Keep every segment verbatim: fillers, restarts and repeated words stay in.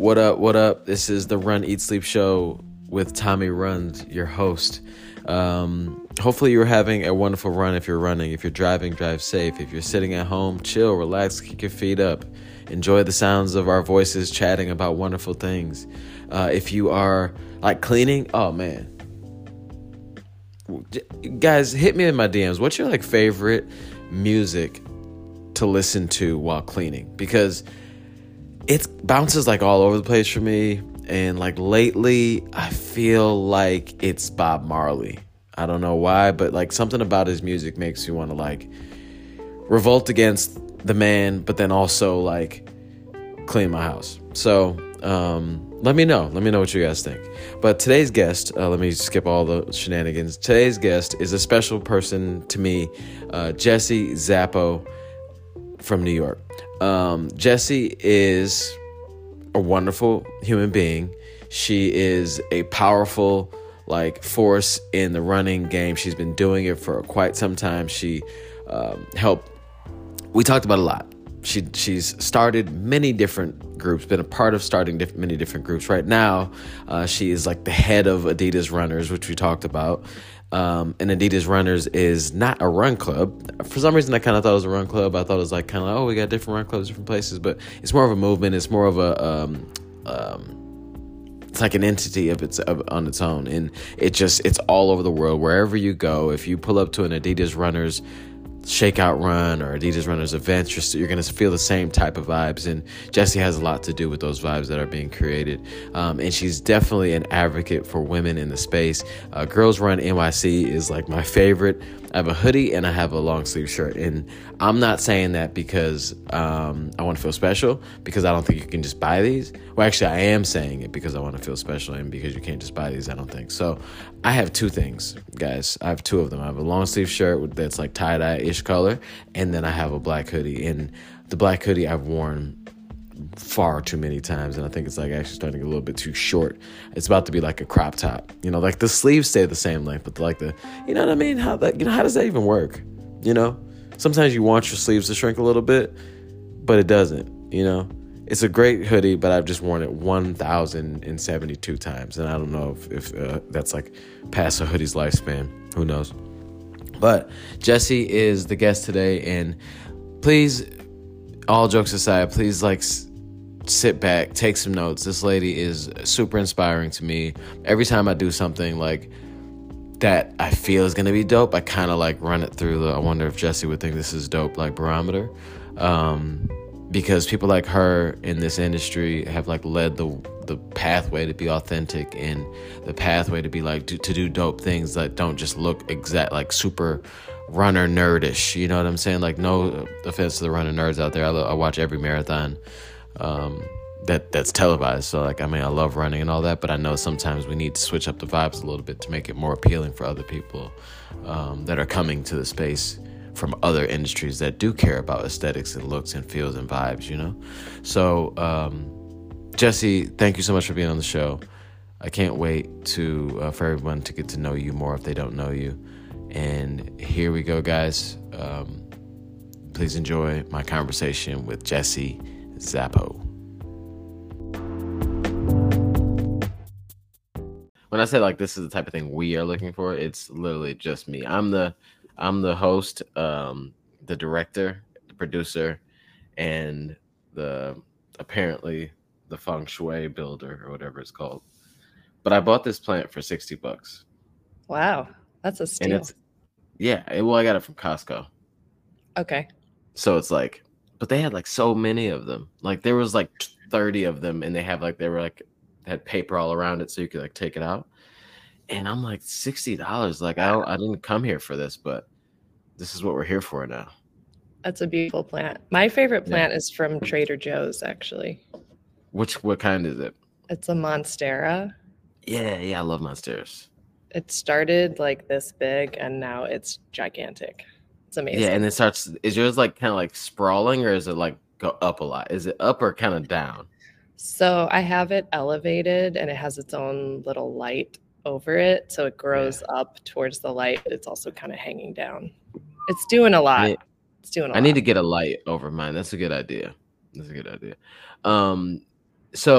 What up? What up? This is the Run Eat Sleep Show with Tommy Runs, your host. Um, hopefully you're having a wonderful run. If you're running, if you're driving, drive safe. If you're sitting at home, chill, relax, kick your feet up. Enjoy the sounds of our voices chatting about wonderful things. Uh, if you are like cleaning, oh man. Guys, hit me in my D Ms. What's your like favorite music to listen to while cleaning? Because it bounces like all over the place for me. And like lately, I feel like it's Bob Marley. I don't know why, but like something about his music makes you want to like revolt against the man, but then also like clean my house. So um, let me know. Let me know what you guys think. But today's guest, uh, let me skip all the shenanigans. Today's guest is a special person to me, uh, Jessie Zappo from New York. Um, Jessie is a wonderful human being. She is a powerful like force in the running game. She's been doing it for quite some time. She um, helped. We talked about a lot. She she's started many different groups, been a part of starting diff- many different groups. Right now, uh, she is like the head of Adidas Runners, which we talked about. Um, and Adidas Runners is not a run club. For some reason, I kind of thought it was a run club. I thought it was like kind of, oh, we got different run clubs, different places. But it's more of a movement. It's more of a, um, um, it's like an entity of its of, on its own. And it just, it's all over the world. Wherever you go, if you pull up to an Adidas Runners shakeout run or Adidas Runners events, you're, you're going to feel the same type of vibes. And Jessie has a lot to do with those vibes that are being created. Um, and she's definitely an advocate for women in the space. Uh, Girls Run N Y C is like my favorite. I have a hoodie and I have a long sleeve shirt. And I'm not saying that because um, I want to feel special, because I don't think you can just buy these. Well, actually, I am saying it because I want to feel special and because you can't just buy these, I don't think. So I have two things, guys. I have two of them. I have a long sleeve shirt that's like tie-dye-ish color, and then I have a black hoodie. And the black hoodie I've worn far too many times, and I think it's like actually starting to get a little bit too short. It's about to be like a crop top, you know, like the sleeves stay the same length, but like the, you know what I mean? How that, you know, how does that even work? You know, sometimes you want your sleeves to shrink a little bit, but it doesn't, you know. It's a great hoodie, but I've just worn it one thousand seventy-two times, and I don't know if, if uh, that's like past a hoodie's lifespan. Who knows? But Jessie is the guest today, and please, all jokes aside, please like s- sit back, take some notes. This lady is super inspiring to me. Every time I do something like that I feel is going to be dope, I kind of like run it through the, I wonder if Jessie would think this is dope, like barometer. Um, because people like her in this industry have like led the the pathway to be authentic and the pathway to be like, do, to do dope things that don't just look exact, like super runner nerdish. You know what I'm saying? Like, no offense to the runner nerds out there. I, lo- I watch every marathon um, that that's televised. So like, I mean, I love running and all that, but I know sometimes we need to switch up the vibes a little bit to make it more appealing for other people um, that are coming to the space from other industries that do care about aesthetics and looks and feels and vibes, you know? So, um, Jessie, thank you so much for being on the show. I can't wait to uh, for everyone to get to know you more if they don't know you. And here we go, guys. Um, please enjoy my conversation with Jessie Zappo. When I say like this is the type of thing we are looking for, it's literally just me. I'm the I'm the host, um, the director, the producer, and the apparently the feng shui builder or whatever it's called. But I bought this plant for sixty bucks. Wow, that's a steal. And it's yeah, it, well, I got it from Costco. Okay. So it's like, but they had like so many of them. Like there was like thirty of them, and they have like they were like had paper all around it so you could like take it out. And I'm like, sixty dollars. Like, I, I didn't come here for this, but this is what we're here for now. That's a beautiful plant. My favorite plant yeah. is from Trader Joe's, actually. Which, what kind is it? It's a Monstera. Yeah, yeah, I love Monsteras. It started like this big, and now it's gigantic. It's amazing. Yeah, and it starts, is yours like kind of like sprawling, or is it like go up a lot? Is it up or kind of down? So I have it elevated, and it has its own little light over it, so it grows yeah. up towards the light, but it's also kind of hanging down. It's doing a lot. It, it's doing a I lot. need to get a light over mine. That's a good idea. That's a good idea. Um, so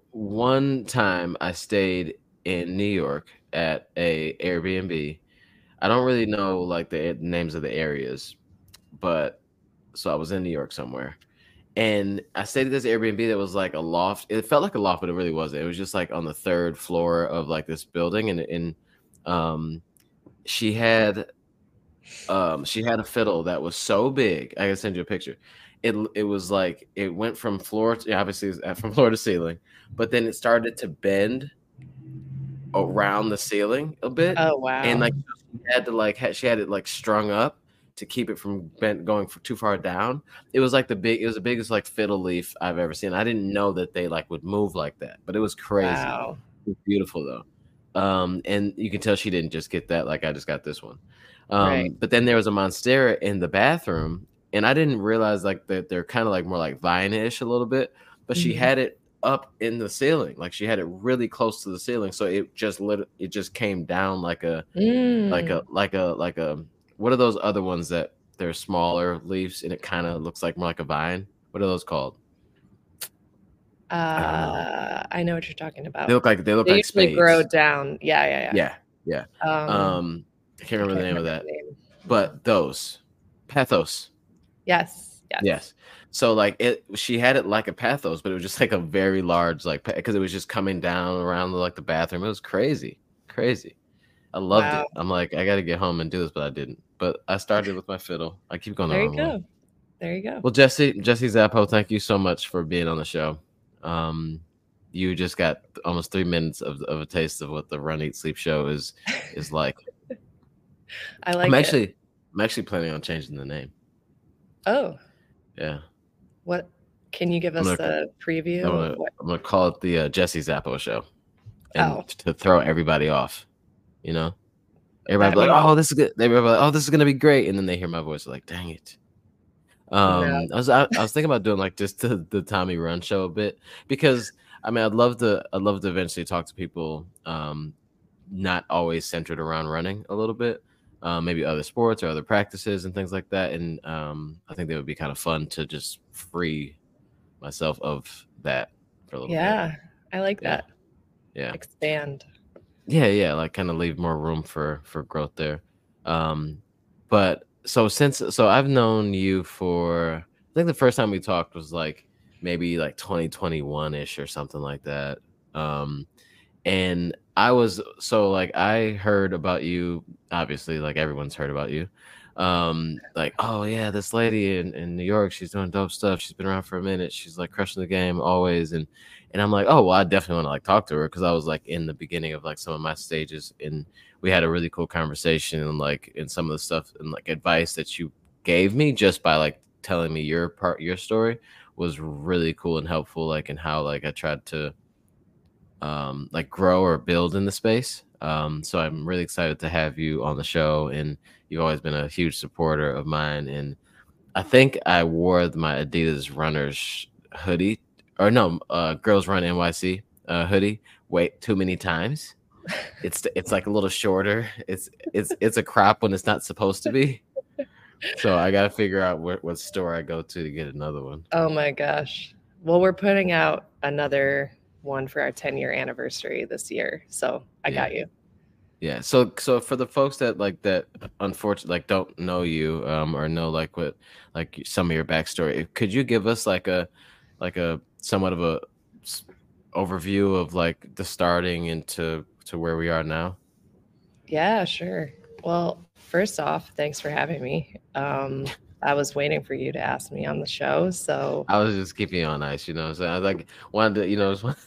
one time I stayed in New York at a Airbnb. I don't really know like the names of the areas, but so I was in New York somewhere. And I stayed at this Airbnb that was like a loft. It felt like a loft, but it really wasn't. It was just like on the third floor of like this building, and and um, she had um she had a fiddle that was so big. I can send you a picture. It it was like it went from floor to obviously it was from floor to ceiling, but then it started to bend around the ceiling a bit, Oh and wow. like she had to like ha- she had it like strung up to keep it from bent going for too far down. It was like the big it was the biggest like fiddle leaf I've ever seen. I didn't know that they like would move like that, but it was crazy. Wow. It was beautiful though. Um, and you can tell she didn't just get that like I just got this one. Right. Um, but then there was a monstera in the bathroom, and I didn't realize like that they're kind of like more like vine-ish a little bit, but she Mhm. had it up in the ceiling. Like she had it really close to the ceiling. So it just lit it just came down like a like a Mm. like a like a what are those other ones that they're smaller leaves and it kind of looks like more like a vine? What are those called? I don't know. Uh, I know what you're talking They about. look like they look They like usually grow spades. down. Yeah, yeah, Yeah, yeah. yeah. Um, Um, I can't I remember can't the name of remember the that, name. but those pathos. Yes, yes. Yes. So like it, she had it like a pathos, but it was just like a very large like because it was just coming down around the, like the bathroom. It was crazy, crazy. I loved Wow. it. I'm like, I got to get home and do this, but I didn't. But I started with my fiddle. I keep going the There you wrong way. go. There you go. Well, Jesse, Jesse Zappo, thank you so much for being on the show. Um, you just got almost three minutes of, of a taste of what the Run Eat Sleep show is is like. I I'm like it. actually I'm actually planning on changing the name. Oh, Yeah, what can you give I'm us gonna a preview I'm of gonna what? I'm gonna call it the uh, Jesse Zappo show, and Oh, to throw everybody off. You know, everybody that be like, means "Oh, this is good." Everybody be like, "Oh, this is gonna be great," and then they hear my voice, like, "Dang it." no. Um, I was I, I was thinking about doing like just the, the Tommy Run show a bit because I mean I'd love to I'd love to eventually talk to people um not always centered around running a little bit, um, maybe other sports or other practices and things like that, and um, I think that would be kind of fun to just free myself of that for a little bit. Yeah, I like Yeah, that. yeah, Expand. yeah, yeah. Like kind of leave more room for for growth there. Um, but so since so I've known you for I think the first time we talked was like maybe like twenty twenty-one ish or something like that. Um, and I was so like I heard about you, obviously, like everyone's heard about you. Um, like, oh yeah, this lady in, in New York, she's doing dope stuff. She's been around for a minute. She's like crushing the game always. And and I'm like, oh well, I definitely want to like talk to her because I was like in the beginning of like some of my stages and we had a really cool conversation and like in some of the stuff and like advice that you gave me just by like telling me your part your story was really cool and helpful, like in how like I tried to um, like grow or build in the space. Um, so I'm really excited to have you on the show, and you've always been a huge supporter of mine. And I think I wore my Adidas Runners hoodie, or no, uh, Girls Run N Y C uh, hoodie, way too many times. It's it's like a little shorter. It's it's it's a crop when it's not supposed to be. So I got to figure out what, what store I go to to get another one. Oh my gosh. Well, we're putting out another one for our ten year anniversary this year. So I Yeah. got you. Yeah. So so for the folks that like that unfortunately like don't know you um or know like what like some of your backstory, could you give us like a like a somewhat of a s- overview of like the starting into to where we are now? Yeah, sure. Well, first off, thanks for having me. Um, I was waiting for you to ask me on the show. So I was just keeping you on ice, you know. So I was like wanted to, you know, just-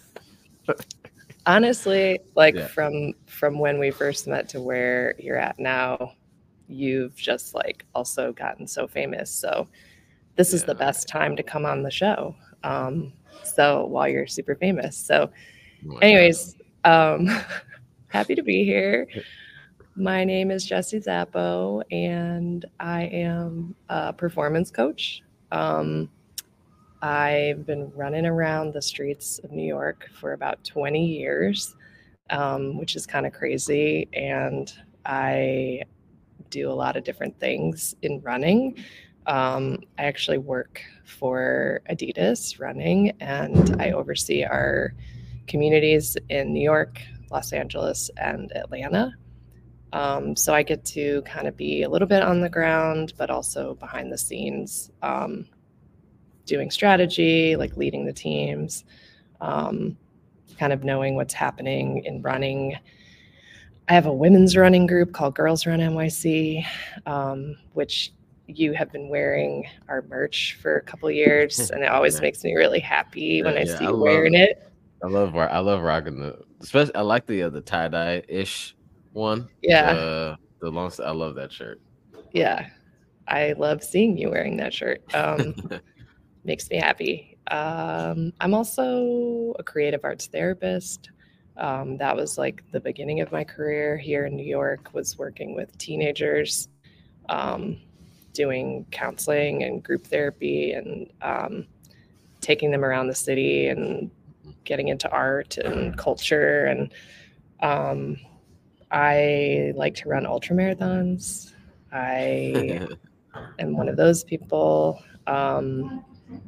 honestly, like yeah. from from when we first met to where you're at now, you've just like also gotten so famous. So this is Yeah. the best time to come on the show. Um, so while you're super famous. So Oh my God. anyways, um, happy to be here. My name is Jessie Zappo, and I am a performance coach. Um, I've been running around the streets of New York for about twenty years, um, which is kind of crazy. And I do a lot of different things in running. Um, I actually work for Adidas Running, and I oversee our communities in New York, Los Angeles, and Atlanta. Um, so I get to kind of be a little bit on the ground, but also behind the scenes, um, doing strategy, like leading the teams, um, kind of knowing what's happening in running. I have a women's running group called Girls Run N Y C, um, which you have been wearing our merch for a couple of years, and it always Yeah. makes me really happy when Yeah, I yeah, see I you love wearing it. I love I love rocking the especially I like the uh, the tie dye ish one. Yeah, The the long I love that shirt. yeah. I love seeing you wearing that shirt. Um, makes me happy. Um, I'm also a creative arts therapist. Um, that was like the beginning of my career here in New York, was working with teenagers, um, doing counseling and group therapy, and um, taking them around the city and getting into art and culture. And um, I like to run ultra marathons. I am one of those people. Um,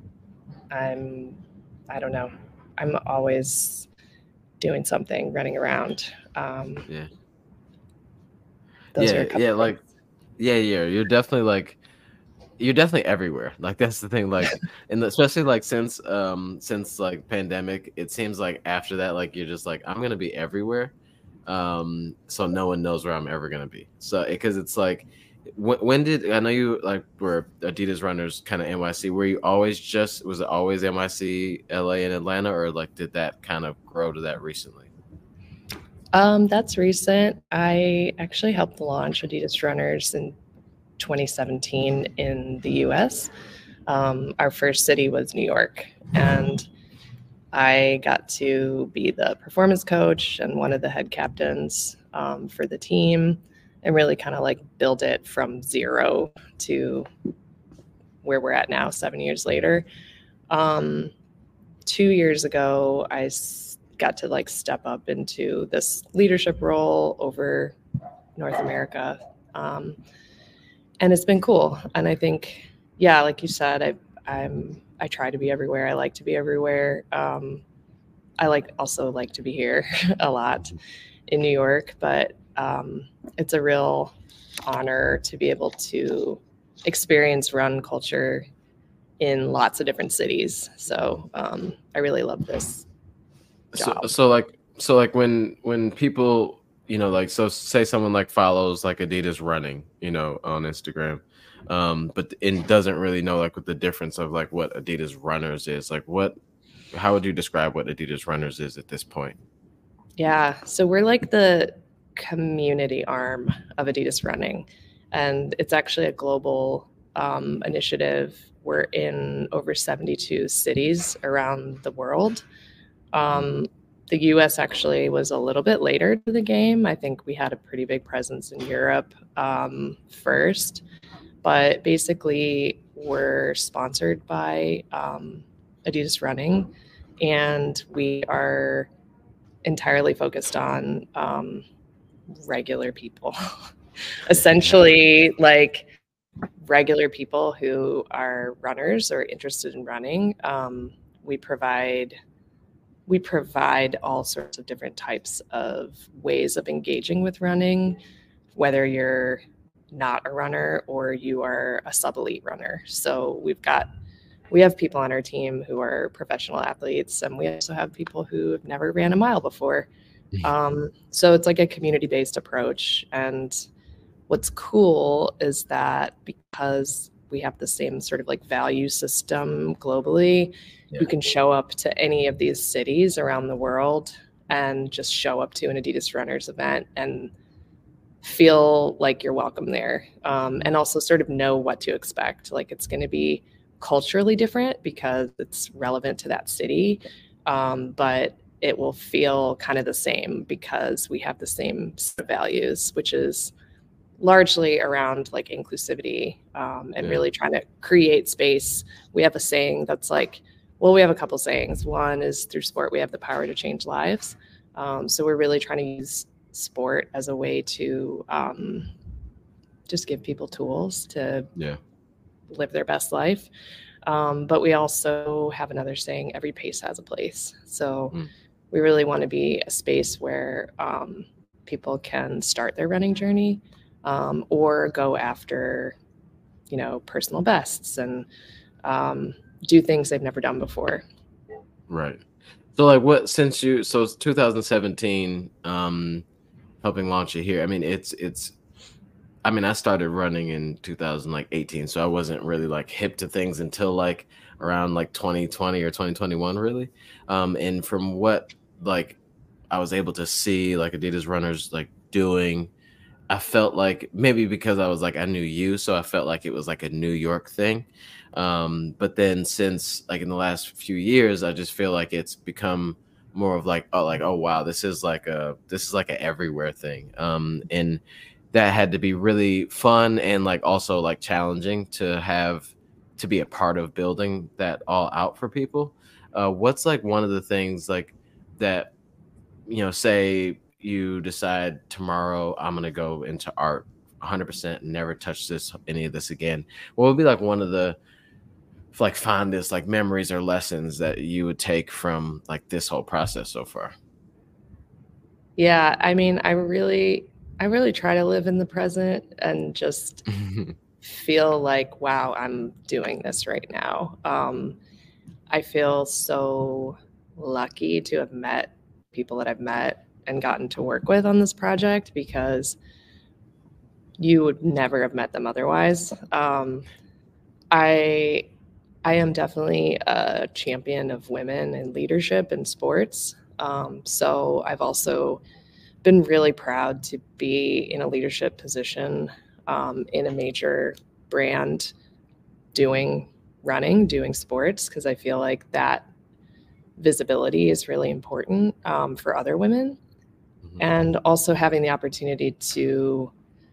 I'm, I don't know, I'm always doing something, running around. Um, Yeah. those are Yeah, a couple yeah, things. like yeah, yeah. You're definitely like you're definitely everywhere. Like that's the thing. Like and especially like since um since like pandemic, it seems like after that, like you're just like, I'm gonna be everywhere. Um, so no one knows where I'm ever gonna be. So because it's like when, when did I know you like were Adidas runners kind of N Y C? Were you always just was it always N Y C, L A, and Atlanta, or like did that kind of grow to that recently? Um, that's recent. I actually helped launch Adidas Runners in twenty seventeen in the U S. Um, our first city was New York, and I got to be the performance coach and one of the head captains um, for the team, and really kind of like build it from zero to where we're at now, seven years later. Um, two years ago, I got to like step up into this leadership role over North America. Um, and it's been cool. And I think, yeah, like you said, I, I'm, I try to be everywhere. I like to be everywhere. Um, I like also like to be here a lot in New York, but um, it's a real honor to be able to experience run culture in lots of different cities. So um, I really love this So job. so like so like when when people you know like so say someone like follows like Adidas running you know on Instagram, um, but and doesn't really know like what the difference of like what Adidas runners is like what how would you describe what Adidas runners is at this point? Yeah. So we're like the community arm of Adidas Running, and it's actually a global um, initiative. We're in over seventy-two cities around the world. Um, the U S actually was a little bit later to the game. I think we had a pretty big presence in Europe um, first, but basically we're sponsored by um, Adidas Running, and we are entirely focused on um, regular people. Essentially, like regular people who are runners or interested in running. Um, we provide we provide all sorts of different types of ways of engaging with running, whether you're not a runner or you are a sub-elite runner. So we've got we have people on our team who are professional athletes, and we also have people who have never ran a mile before. Um, so it's like a community-based approach. And what's cool is that because we have the same sort of like value system globally, Yeah. you can show up to any of these cities around the world and just show up to an Adidas Runners event and feel like you're welcome there, um, and also sort of know what to expect. Like it's going to be culturally different because it's relevant to that city, um, but it will feel kind of the same because we have the same set of values, which is largely around like inclusivity, um, and Yeah. really trying to create space. We have a saying that's like, well, we have a couple sayings. One is through sport, we have the power to change lives. Um, so we're really trying to use sport as a way to um, just give people tools to Yeah. live their best life. Um, but we also have another saying, every pace has a place. So Mm. we really want to be a space where um, people can start their running journey um, or go after, you know, personal bests and um, do things they've never done before. Right. So like what, since you, so it's two thousand seventeen, um, helping launch it here. I mean, it's, it's, I mean, I started running in two thousand eighteen, so I wasn't really like hip to things until like around like twenty twenty or twenty twenty-one really. Um, and from what like I was able to see like Adidas runners like doing, I felt like maybe because I was like, I knew you, so I felt like it was like a New York thing. Um, but then since like in the last few years, I just feel like it's become more of like, oh, like, oh, wow, this is like a, this is like a everywhere thing. Um, and that had to be really fun and like also like challenging to have, to be a part of building that all out for people. Uh, what's like one of the things like that, you know, say you decide tomorrow I'm going to go into art one hundred percent and never touch this, any of this again. What would be like one of the like fondest like memories or lessons that you would take from like this whole process so far? Yeah, I mean, I really, I really try to live in the present and just feel like, wow, I'm doing this right now. Um, I feel so lucky to have met people that I've met and gotten to work with on this project because you would never have met them otherwise. Um, I I am definitely a champion of women and leadership in sports. Um, so I've also been really proud to be in a leadership position um, in a major brand doing running, doing sports, because I feel like that visibility is really important um, for other women. Mm-hmm. And also having the opportunity to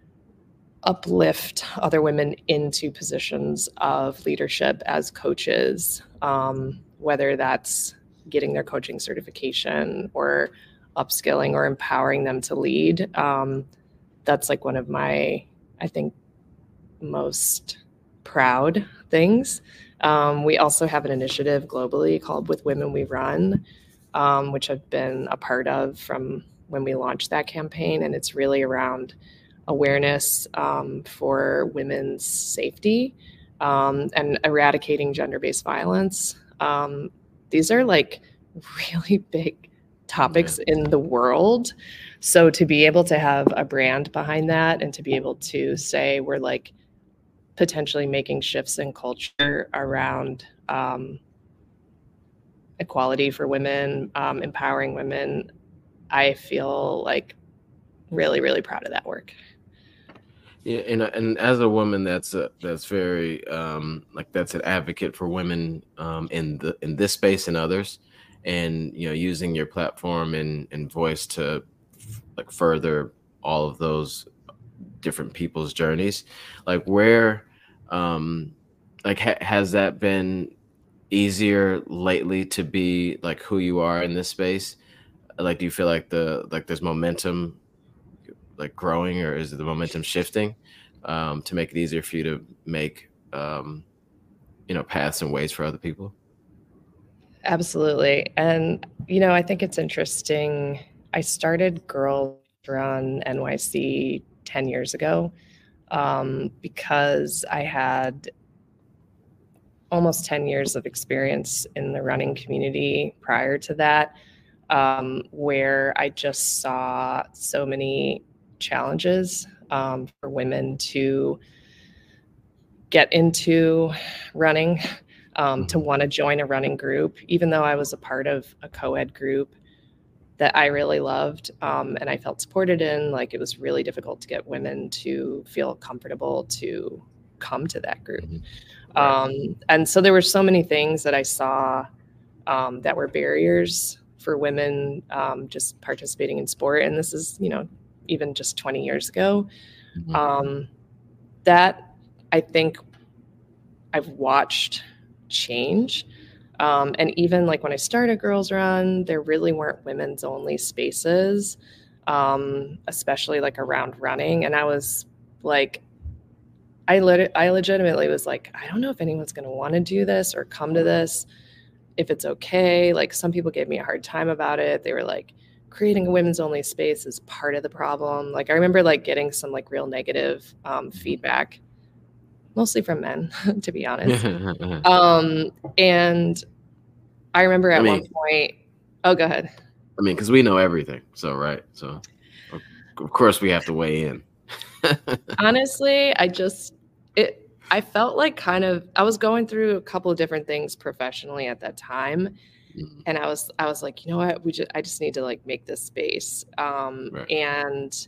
uplift other women into positions of leadership as coaches, um, whether that's getting their coaching certification or upskilling or empowering them to lead. Um, that's like one of my, I think, most proud things. Um, we also have an initiative globally called With Women We Run, um, which I've been a part of from when we launched that campaign. And it's really around awareness um, for women's safety um, and eradicating gender-based violence. Um, these are like really big topics yeah. in the world. So to be able to have a brand behind that and to be able to say we're like potentially making shifts in culture around um, equality for women, um, empowering women, I feel like really, really proud of that work. Yeah, and and as a woman, that's a, that's very um, like that's an advocate for women um, in the in this space and others, and you know, using your platform and and voice to like further all of those different people's journeys. Like where, um, like ha has that been easier lately to be like who you are in this space? Like, do you feel like the like there's momentum like growing, or is the momentum shifting um, to make it easier for you to make, um, you know, paths and ways for other people? Absolutely. And, you know, I think it's interesting. I started Girls Run N Y C ten years ago um, because I had almost ten years of experience in the running community prior to that, um, where I just saw so many challenges um, for women to get into running, um, mm-hmm. to want to join a running group, even though I was a part of a co-ed group that I really loved um, and I felt supported in. Like, it was really difficult to get women to feel comfortable to come to that group. Mm-hmm. Right. Um, and so there were so many things that I saw um, that were barriers for women um, just participating in sport. And this is, you know, even just twenty years ago, mm-hmm. um, that I think I've watched change. Um, and even like when I started Girls Run, there really weren't women's only spaces, um, especially like around running. And I was like, I, lit- I legitimately was like, I don't know if anyone's going to want to do this or come to this. if it's okay. Like some people gave me a hard time about it. They were like, creating a women's only space is part of the problem. Like I remember like getting some like real negative um, feedback, mostly from men, to be honest. um, and I remember at I mean, one point, oh, go ahead. I mean, because we know everything. So, right. So, of course, we have to weigh in. Honestly, I just, it, I felt like kind of, I was going through a couple of different things professionally at that time. Mm-hmm. And I was, I was like, you know what, we just, I just need to like make this space. Um, right. And,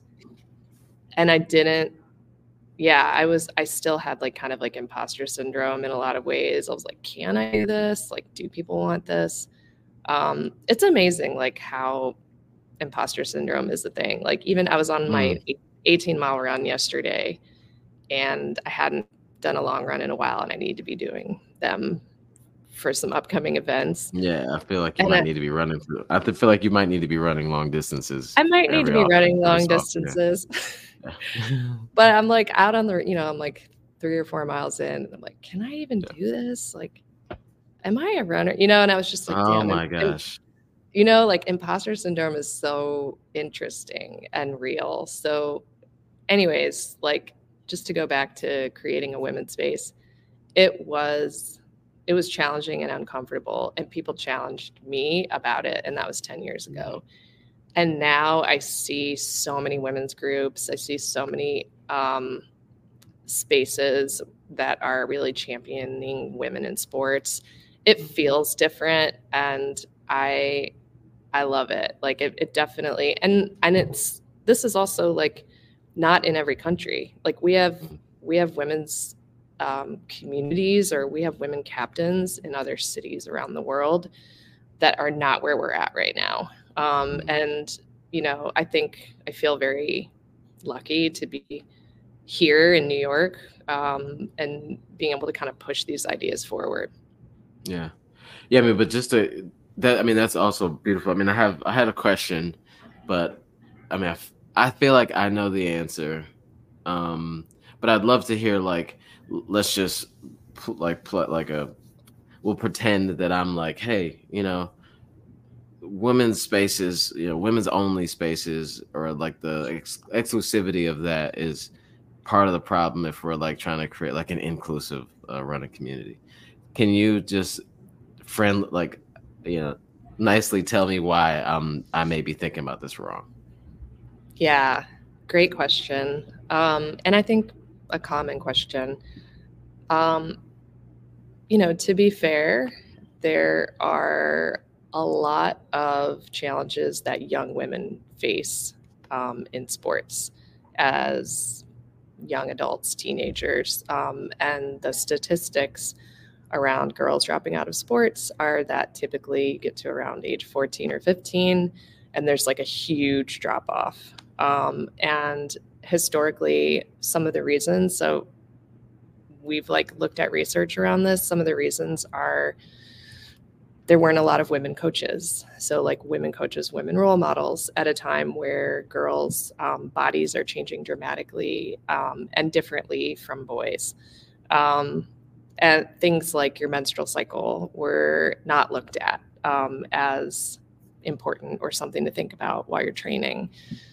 and I didn't, yeah, I was, I still had like kind of like imposter syndrome in a lot of ways. I was like, can I do this? Like, do people want this? Um, it's amazing, like how imposter syndrome is a thing. Like even I was on mm. my eighteen mile run yesterday and I hadn't done a long run in a while and I need to be doing them for some upcoming events. Yeah, I feel like you and might I, need to be running. For, I feel like you might need to be running long distances. I might need to be often, running long distances. Yeah. But I'm like out on the, you know, I'm like three or four miles in and I'm like, can I even yeah. do this? Like, am I a runner? You know, and I was just like, oh damn, my and, gosh. And, you know, like imposter syndrome is so interesting and real. So anyways, like just to go back to creating a women's space, it was, it was challenging and uncomfortable and people challenged me about it. And that was ten years ago. And now I see so many women's groups. I see so many um, spaces that are really championing women in sports. It feels different and I, I love it. Like it, it definitely, and, and it's, this is also like not in every country. Like we have, we have women's um, communities or we have women captains in other cities around the world that are not where we're at right now. Um, and, you know, I think I feel very lucky to be here in New York um, and being able to kind of push these ideas forward. Yeah. Yeah. I mean, but just to, that, I mean, that's also beautiful. I mean, I have, I had a question, but I mean, I, f- I feel like I know the answer. Um, but I'd love to hear, like, let's just pl- like, pl- like a, we'll pretend that I'm like, hey, you know, women's spaces, you know, women's only spaces, or like the ex- exclusivity of that is part of the problem if we're like trying to create like an inclusive uh, running community. Can you just friend like, you know, nicely tell me why um I may be thinking about this wrong? Yeah, great question. Um, and I think a common question. Um, you know, to be fair, there are a lot of challenges that young women face um, in sports as young adults, teenagers, um, and the statistics around girls dropping out of sports are that typically you get to around age fourteen or fifteen, and there's like a huge drop off. Um, and historically, some of the reasons, so we've like looked at research around this. Some of the reasons are there weren't a lot of women coaches. So like women coaches, women role models at a time where girls' um, bodies are changing dramatically um, and differently from boys. Um, and things like your menstrual cycle were not looked at um, as important or something to think about while you're training.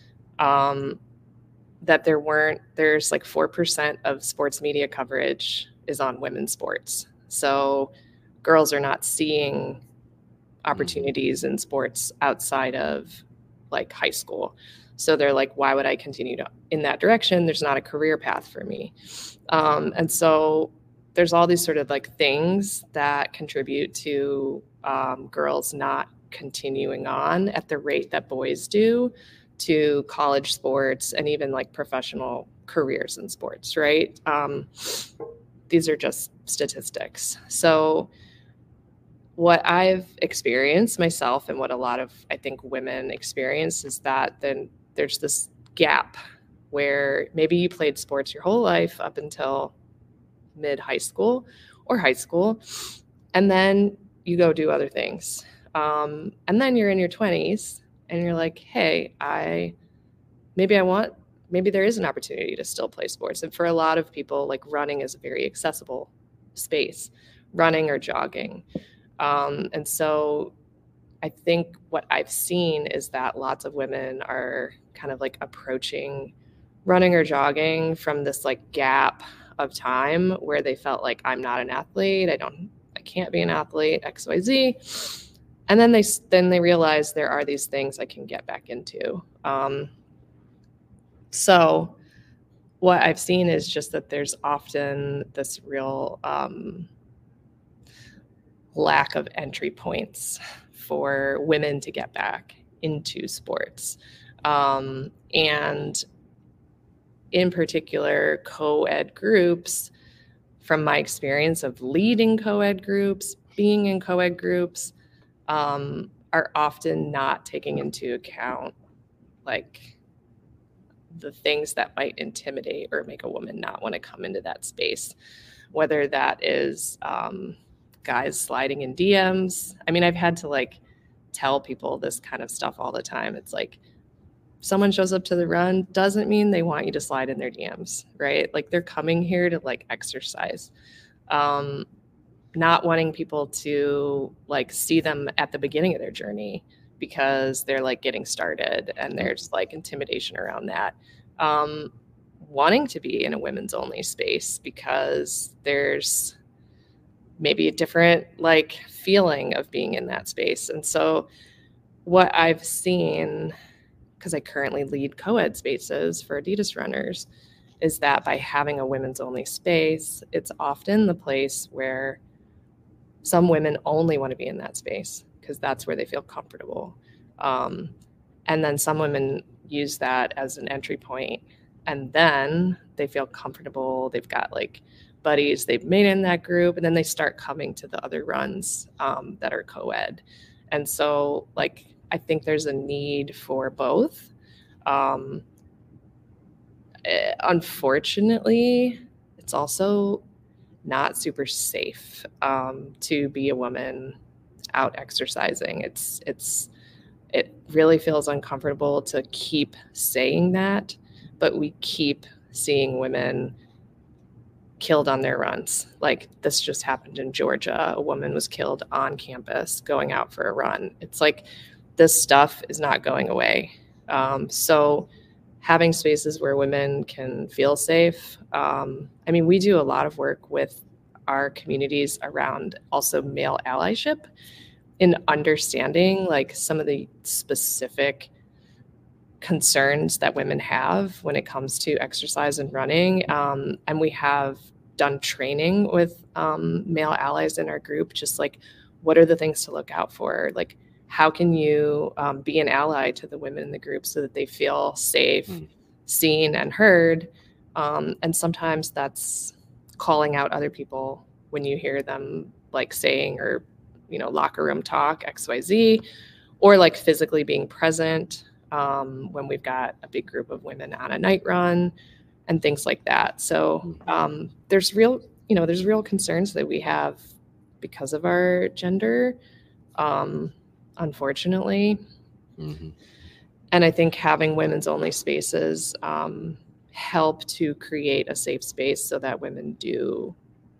Um, that there weren't, there's like four percent of sports media coverage is on women's sports. So girls are not seeing opportunities in sports outside of like high school. So they're like, why would I continue to in that direction? There's not a career path for me. Um, and so there's all these sort of like things that contribute to um, girls not continuing on at the rate that boys do to college sports and even like professional careers in sports, right? Um, these are just statistics. So what I've experienced myself and what a lot of, I think, women experience is that then there's this gap where maybe you played sports your whole life up until mid high school or high school, and then you go do other things. Um, and then you're in your twenties and you're like, hey, I, maybe I want, maybe there is an opportunity to still play sports. And for a lot of people, like running is a very accessible space, running or jogging. Um, and so I think what I've seen is that lots of women are kind of like approaching running or jogging from this like gap of time where they felt like, I'm not an athlete, I don't, I can't be an athlete, X Y Z. And then they then they realize there are these things I can get back into. Um, so what I've seen is just that there's often this real um, lack of entry points for women to get back into sports. Um, and in particular, co-ed groups, from my experience of leading co-ed groups, being in co-ed groups, um, are often not taking into account like the things that might intimidate or make a woman not want to come into that space, whether that is um, guys sliding in D Ms. I mean, I've had to like tell people this kind of stuff all the time. It's like, someone shows up to the run doesn't mean they want you to slide in their D Ms, right? Like they're coming here to like exercise. Um, not wanting people to like see them at the beginning of their journey because they're like getting started and there's like intimidation around that. Um, wanting to be in a women's only space because there's maybe a different like feeling of being in that space. And so what I've seen, because I currently lead co-ed spaces for Adidas runners, is that by having a women's only space, it's often the place where some women only want to be in that space because that's where they feel comfortable. Um, and then some women use that as an entry point, and then they feel comfortable. They've got like buddies they've made in that group, and then they start coming to the other runs um, that are co-ed. And so like, I think there's a need for both. Um, eh, unfortunately, it's also not super safe um, to be a woman out exercising. It's it's it really feels uncomfortable to keep saying that, but we keep seeing women killed on their runs. Like this just happened in Georgia. A woman was killed on campus going out for a run. It's like this stuff is not going away. Um, so having spaces where women can feel safe. Um, I mean, we do a lot of work with our communities around also male allyship in understanding like some of the specific concerns that women have when it comes to exercise and running. Um, and we have done training with um, male allies in our group, just like, what are the things to look out for? Like, how can you um, be an ally to the women in the group so that they feel safe, mm. seen, and heard? Um, and sometimes that's calling out other people when you hear them like saying, or, you know, locker room talk, X Y Z, or like physically being present um, when we've got a big group of women on a night run and things like that. So um, there's real, you know, there's real concerns that we have because of our gender. Um, unfortunately. Mm-hmm. And I think having women's only spaces um, help to create a safe space so that women do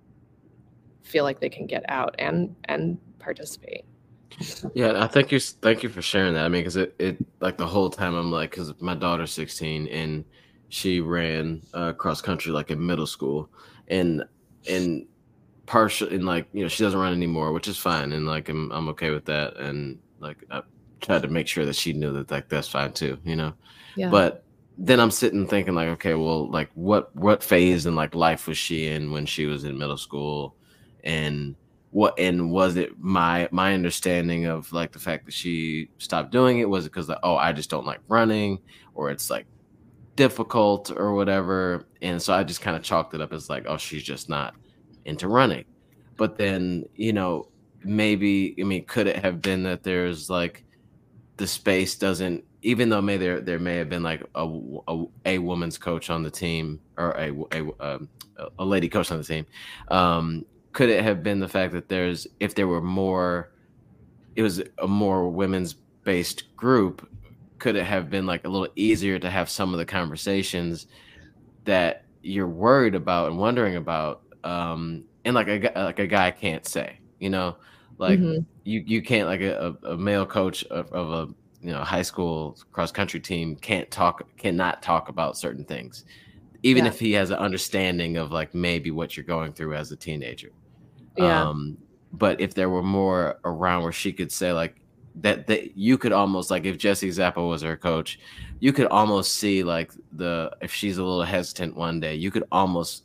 feel like they can get out and, and participate. Yeah, I thank you. Thank you for sharing that. I mean, because it, it, like the whole time I'm like, because my daughter's sixteen and she ran uh, cross country like in middle school, and and partial and like, you know, she doesn't run anymore, which is fine, and like I'm I'm okay with that, and like I tried to make sure that she knew that like that's fine too, you know. Yeah. But then I'm sitting thinking like, okay, well, like what what phase in like life was she in when she was in middle school, and what and was it my my understanding of like the fact that she stopped doing it, was it because like, oh, I just don't like running, or it's like difficult or whatever, and so I just kind of chalked it up as like, oh, she's just not into running. But then, you know, maybe, I mean, could it have been that there's like the space doesn't, even though may there there may have been like a, a, a woman's coach on the team, or a a, um, a lady coach on the team, um, could it have been the fact that there's, if there were more, it was a more women's based group, could it have been like a little easier to have some of the conversations that you're worried about and wondering about, um, and like a like a guy can't say, you know, Like Mhm. you you can't like a, a a male coach of, of a you know high school cross country team can't talk cannot talk about certain things, even Yeah. if he has an understanding of like maybe what you're going through as a teenager. Yeah. Um, but if there were more around where she could say like that, that you could almost like if Jesse Zappa was her coach, you could almost see like the if she's a little hesitant one day, you could almost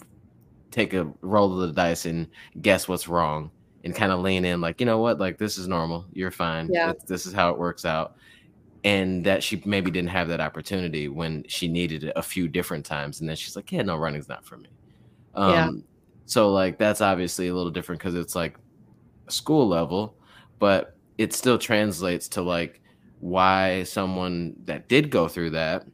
take a roll of the dice and guess what's wrong and kind of lean in like, you know what, like this is normal, you're fine, Yeah. it's, this is how it works out. And that she maybe didn't have that opportunity when she needed it a few different times, and then she's like, yeah, no, running's not for me. Yeah. um so like that's obviously a little different because it's like a school level, but it still translates to like why someone that did go through that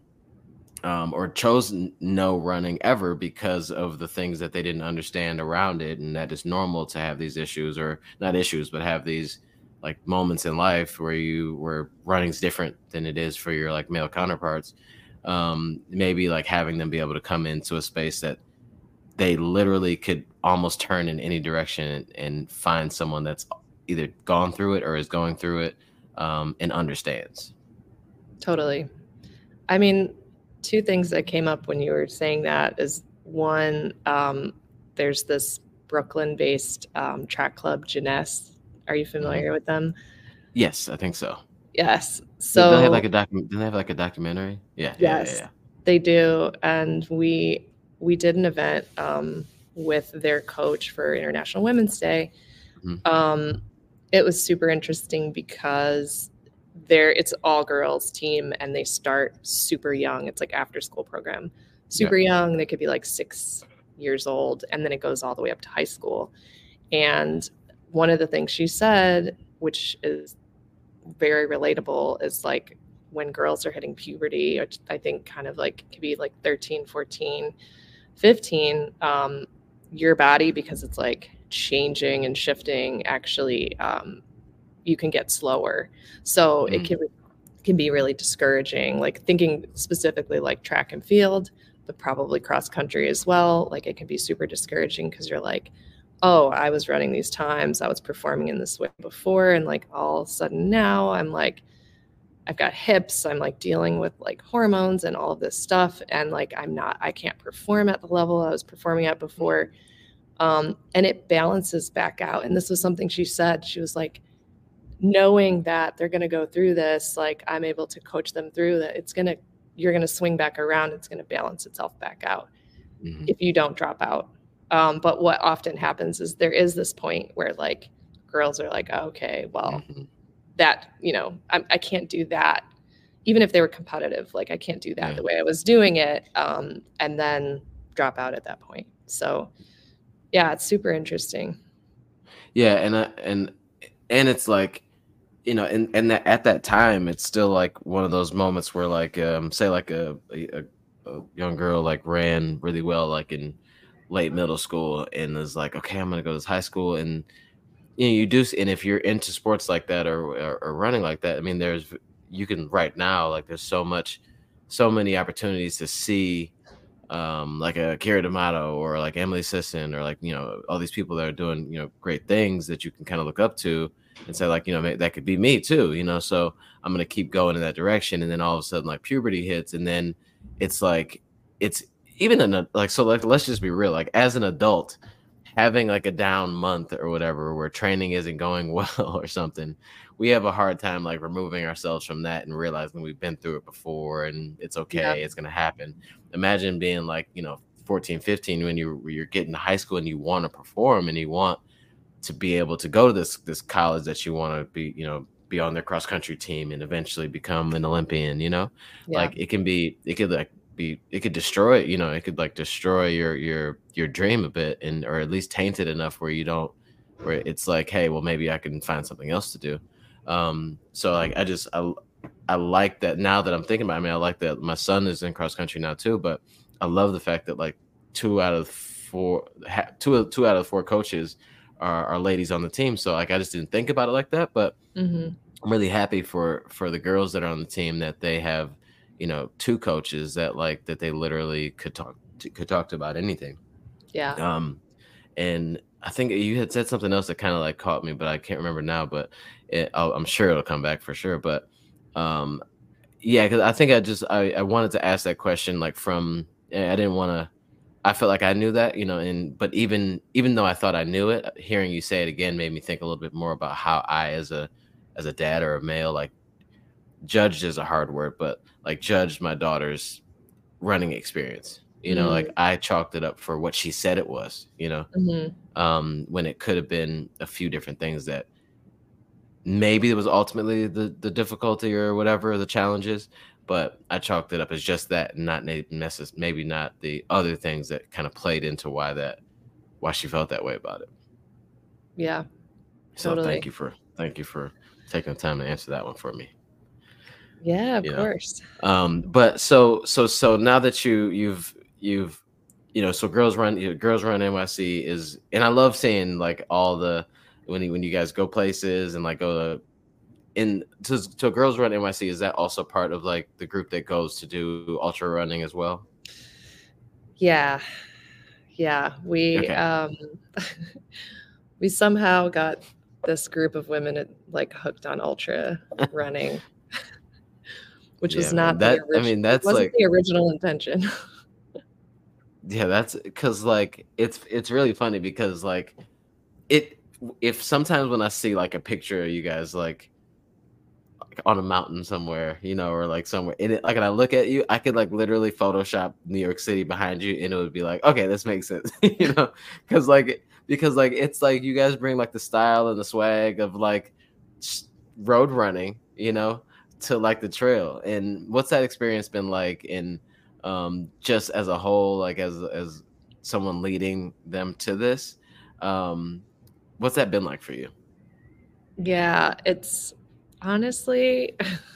um, or chose n- no running ever because of the things that they didn't understand around it, and that it's normal to have these issues, or not issues, but have these like moments in life where you where running's different than it is for your like male counterparts. Um, maybe like having them be able to come into a space that they literally could almost turn in any direction and, and find someone that's either gone through it or is going through it, um, and understands. Totally. I mean, two things that came up when you were saying that is one, um, there's this Brooklyn-based um, track club, Jeunesse. Are you Mhm. familiar with them? Yes, I think so. Yes. Don't they have like So a doc? Don't they have like a documentary? Yeah, yeah, yeah, yes, yeah. they do. And we we did an event um, with their coach for International Women's Day. Mhm. Um, it was super interesting because there it's all girls team and they start super young. It's like after school program. Yeah. Super young, they could be like six years old, and then it goes all the way up to high school. And one of the things she said, which is very relatable, is like when girls are hitting puberty, which I think kind of like could be like thirteen, fourteen, fifteen, um, your body, because it's like changing and shifting, actually, um, you can get slower. So it Mm. can can be really discouraging. Like thinking specifically like track and field, but probably cross country as well. Like it can be super discouraging because you're like, oh, I was running these times, I was performing in this way before, and like all of a sudden now I'm like, I've got hips, I'm like dealing with like hormones and all of this stuff, and like I'm not, I can't perform at the level I was performing at before. Um, and it balances back out. And this was something she said. She was like, knowing that they're going to go through this, like I'm able to coach them through that. It's going to, you're going to swing back around. It's going to balance itself back out Mhm. if you don't drop out. Um, but what often happens is there is this point where like girls are like, oh, okay, well, Mhm. that, you know, I, I can't do that. Even if they were competitive, like I can't do that Yeah. the way I was doing it. Um, and then drop out at that point. So yeah, it's super interesting. Yeah, and I, and and it's like, you know, and and that at that time, it's still like one of those moments where like, um, say like a a, a young girl like ran really well like in late middle school and is like, okay, I'm gonna go to this high school, and you know, you do, and if you're into sports like that, or, or or running like that, I mean, there's you can right now like there's so much, so many opportunities to see, um, like a Kira D'Amato or like Emily Sisson or like you know all these people that are doing you know great things that you can kind of look up to and say like you know that could be me too, you know. So I'm gonna keep going in that direction, and then all of a sudden like puberty hits, and then it's like it's even an like so like let's just be real, like as an adult having like a down month or whatever where training isn't going well or something, we have a hard time like removing ourselves from that and realizing we've been through it before and it's Yeah. okay, it's going to happen. Imagine being like you know fourteen, fifteen when you you're getting to high school and you want to perform and you want to be able to go to this this college that you want to be, you know, be on their cross country team and eventually become an Olympian, you know? Yeah. Like it can be it could like be it could destroy, you know, it could like destroy your your your dream a bit, and or at least taint it enough where you don't where it's like, hey, well maybe I can find something else to do. Um so like I just I I like that now that I'm thinking about it. I mean, I like that my son is in cross country now too, but I love the fact that like two out of four ha, two two out of four coaches are, are ladies on the team. So like I just didn't think about it like that, but Hmm. I'm really happy for for the girls that are on the team that they have, you know, two coaches that like that they literally could talk to, could talk to about anything. Yeah. Um, and I think you had said something else that kind of like caught me, but I can't remember now. But it, I'll, I'm sure it'll come back for sure. But um, yeah, because I think I just I, I wanted to ask that question like from I didn't want to. I felt like I knew that, you know, and but even even though I thought I knew it, hearing you say it again made me think a little bit more about how I, as a as a dad or a male, like judged is a hard word, but like judged my daughter's running experience. You know, like Mm, I chalked it up for what she said it was. You know, mhm. um, when it could have been a few different things that maybe it was ultimately the the difficulty or whatever the challenges, but I chalked it up as just that, not necess- maybe not the other things that kind of played into why that why she felt that way about it. Yeah, So thank totally. you for thank you for taking the time to answer that one for me. Yeah, of You know, course. um, but so so so now that you you've you've you know, so girls run you know, girls run N Y C is, and I love seeing like all the when you, when you guys go places and like go to in to, to Girls Run N Y C, is that also part of like the group that goes to do ultra running as well? Yeah, yeah. We Okay. um we somehow got this group of women at, like hooked on ultra running, which was Yeah, man. not the That I original mean, it that's wasn't like the original intention. yeah, that's because like it's it's really funny because like it if sometimes when I see like a picture of you guys like on a mountain somewhere, you know, or like somewhere. And it, like, and I look at you, I could like literally Photoshop New York City behind you, and it would be like, okay, this makes sense, you know, because like, because like, it's like you guys bring like the style and the swag of like road running, you know, to like the trail. And what's that experience been like in, um, just as a whole, like as as someone leading them to this, um, what's that been like for you? Yeah, it's honestly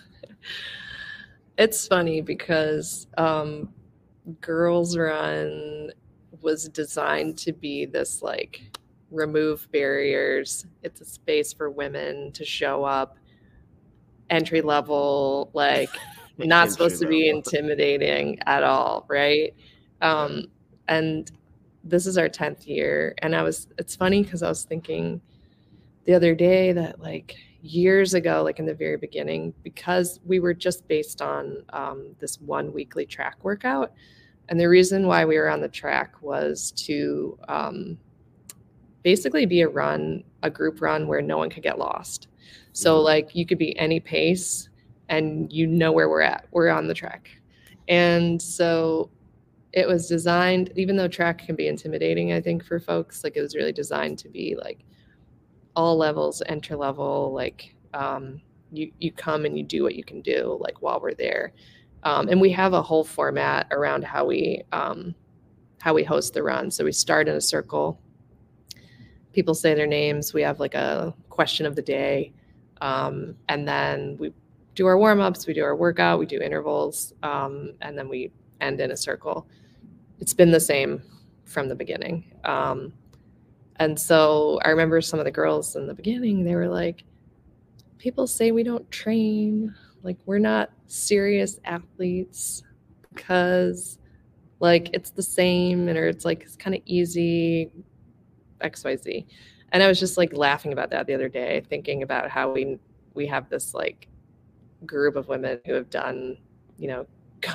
it's funny because um Girls Run was designed to be this like remove barriers. It's a space for women to show up, entry level, like not Entry supposed to be level. intimidating at all, right? Right. Um, and this is our tenth year. And I was, it's funny because I was thinking the other day that like years ago, like in the very beginning, because we were just based on um, this one weekly track workout. And the reason why we were on the track was to um, basically be a run, a group run where no one could get lost. So Mhm. like you could be any pace and you know where we're at. We're on the track. And so it was designed, even though track can be intimidating, I think for folks, like it was really designed to be like all levels, entry level, like um, you you come and you do what you can do like while we're there. Um, and we have a whole format around how we um, how we host the run. So we start in a circle, people say their names. We have like a question of the day. Um, and then we do our warm ups, we do our workout, we do intervals, um, and then we end in a circle. It's been the same from the beginning. Um, and so I remember some of the girls in the beginning, they were like, people say we don't train, like we're not serious athletes because like it's the same and or it's like it's kind of easy X Y Z. And I was just like laughing about that the other day, thinking about how we we have this like group of women who have done, you know,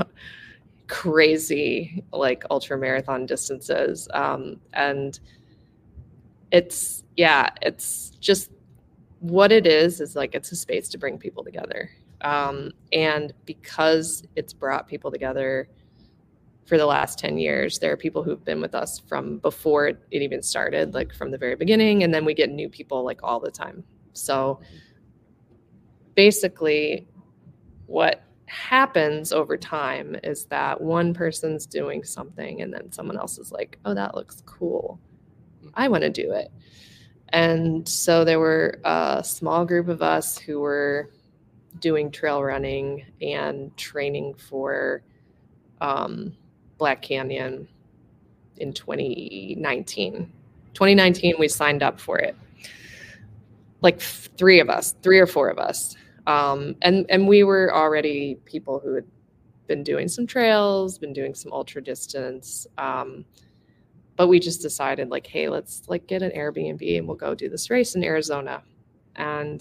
crazy like ultra marathon distances. Um, and it's yeah, it's just what it is is like it's a space to bring people together. Um, and because it's brought people together for the last ten years. There are people who've been with us from before it even started, like from the very beginning. And then we get new people like all the time. So basically, what happens over time is that one person's doing something and then someone else is like, oh, that looks cool. I want to do it. And so there were a small group of us who were doing trail running and training for um, Black Canyon in twenty nineteen. twenty nineteen, we signed up for it. Like three of us, three or four of us. Um, and, and we were already people who had been doing some trails, been doing some ultra distance. Um, but we just decided like, hey, let's like get an Airbnb and we'll go do this race in Arizona. And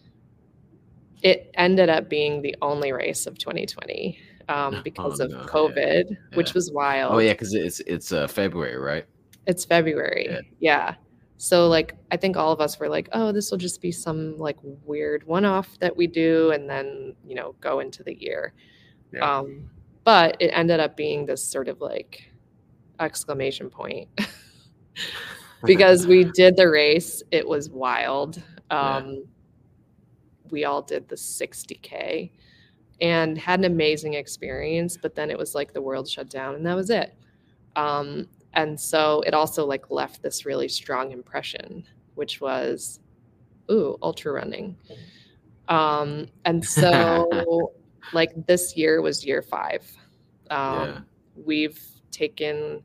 it ended up being the only race of twenty twenty um, because Oh of no, COVID, yeah, which yeah. was wild. Oh yeah, because it's it's uh, February, right? It's February. Yeah. Yeah. So like I think all of us were like, oh, this will just be some like weird one-off that we do and then, you know, go into the year. Yeah. Um, but it ended up being this sort of like exclamation point because we did the race. It was wild. Um, Yeah. We all did the sixty K and had an amazing experience, but then it was like the world shut down and that was it. Um, and so it also like left this really strong impression, which was, ooh, ultra running. Um, and so like this year was year five. Um, Yeah. We've taken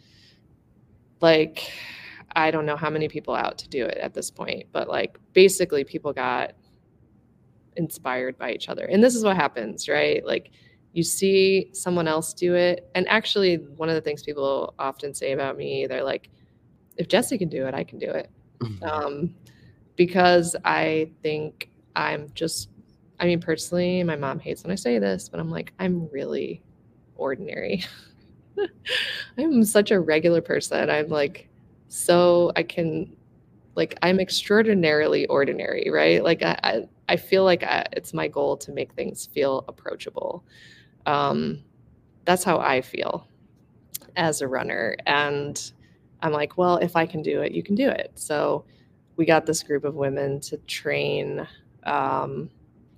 like, I don't know how many people out to do it at this point, but like basically people got inspired by each other. And this is what happens, right? Like you see someone else do it. And actually, one of the things people often say about me, they're like, if Jesse can do it, I can do it. Um, because I think I'm just, I mean, personally, my mom hates when I say this, but I'm like, I'm really ordinary. I'm such a regular person. I'm like, so I can, like, I'm extraordinarily ordinary, right? Like, I, I, I feel like I, it's my goal to make things feel approachable. Um, that's how I feel as a runner. And I'm like, well, if I can do it, you can do it. So we got this group of women to train um,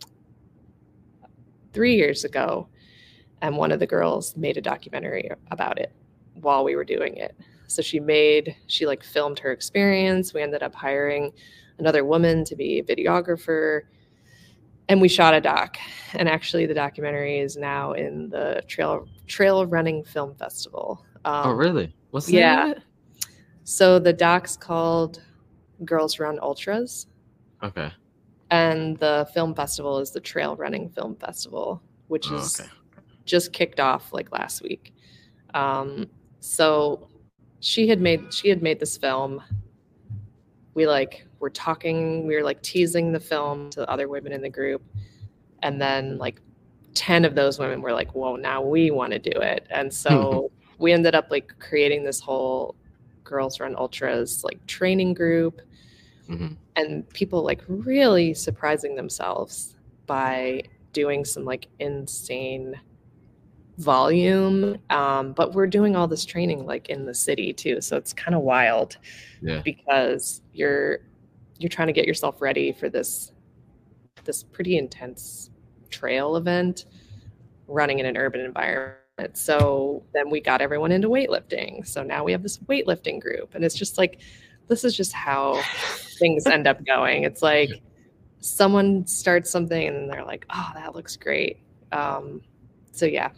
three years ago. And one of the girls made a documentary about it while we were doing it. So she made, she like filmed her experience. We ended up hiring another woman to be a videographer. And we shot a doc. And actually the documentary is now in the Trail Trail Running Film Festival. Um, Oh really? What's the yeah. name of it? So the doc's called Girls Run Ultras. Okay. And the film festival is the Trail Running Film Festival, which Oh, is okay. just kicked off like last week. Um, so she had made she had made this film. We like were talking, we were like teasing the film to other women in the group. And then like ten of those women were like, whoa, now we want to do it. And so we ended up like creating this whole Girls Run Ultras like training group. Mm-hmm. And people like really surprising themselves by doing some like insane volume. Um, but we're doing all this training like in the city too. So it's kind of wild. Yeah. Because you're you're trying to get yourself ready for this this pretty intense trail event running in an urban environment. So then we got everyone into weightlifting. So now we have this weightlifting group. And it's just like, this is just how things end up going. It's like someone starts something and they're like, oh, that looks great. Um, so yeah.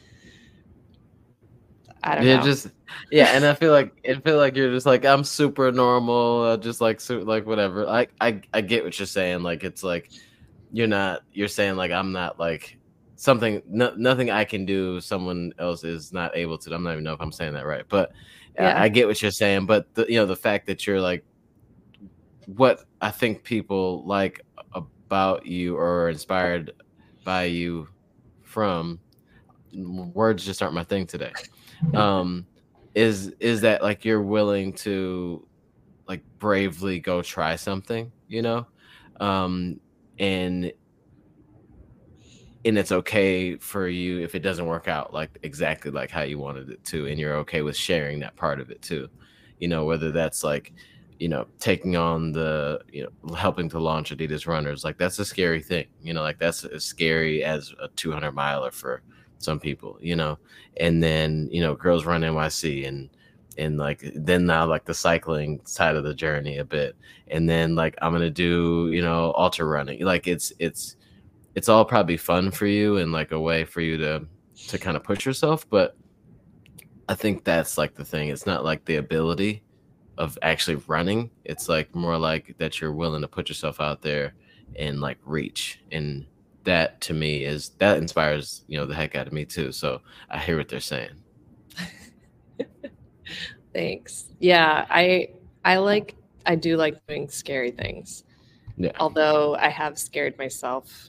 I don't yeah, know. just yeah, and I feel like it feel like you're just like I'm super normal, uh, just like su- like whatever. I, I I get what you're saying. Like it's like you're not. You're saying like I'm not like something. No, nothing I can do. Someone else is not able to. I'm not even know if I'm saying that right, but Yeah. I, I get what you're saying. But the, you know the fact that you're like what I think people like about you or are inspired by you from words just aren't my thing today. Um, is is that like you're willing to like bravely go try something, you know, um, and and it's okay for you if it doesn't work out like exactly like how you wanted it to, and you're okay with sharing that part of it too, you know, whether that's like, you know, taking on the, you know, helping to launch Adidas Runners, like that's a scary thing, you know, like that's as scary as a two hundred miler for some people, you know, and then, you know, Girls Run N Y C and and like then now like the cycling side of the journey a bit, and then like I'm gonna do, you know, ultra running, like it's it's it's all probably fun for you and like a way for you to to kind of push yourself. But I think that's like the thing, it's not like the ability of actually running, it's like more like that you're willing to put yourself out there and like reach, and that to me is that inspires, you know, the heck out of me too. So I hear what they're saying. Thanks. Yeah, I I like I do like doing scary things. Yeah. Although I have scared myself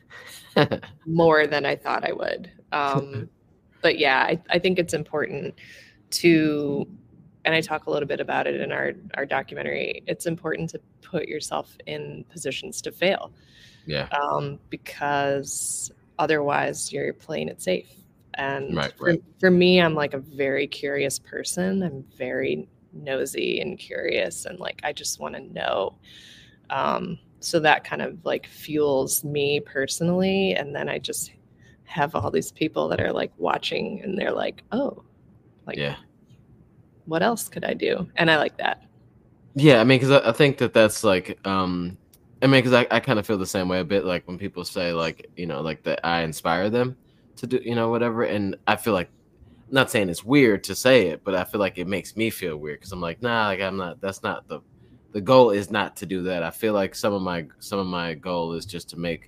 more than I thought I would. Um, but yeah, I, I think it's important to, and I talk a little bit about it in our, our documentary, it's important to put yourself in positions to fail. Yeah. Um, because otherwise you're playing it safe. And Right, for, right. for me, I'm like a very curious person. I'm very nosy and curious, and like I just want to know. Um, so that kind of like fuels me personally. And then I just have all these people that are like watching and they're like, oh, like, Yeah. what else could I do? And I like that. Yeah, I mean, because I, I think that that's like, um, I mean, because I, I kind of feel the same way a bit, like when people say like, you know, like that I inspire them to do, you know, whatever. And I feel like, I'm not saying it's weird to say it, but I feel like it makes me feel weird because I'm like, nah, like I'm not, that's not the, the goal is not to do that. I feel like some of my, some of my goal is just to make,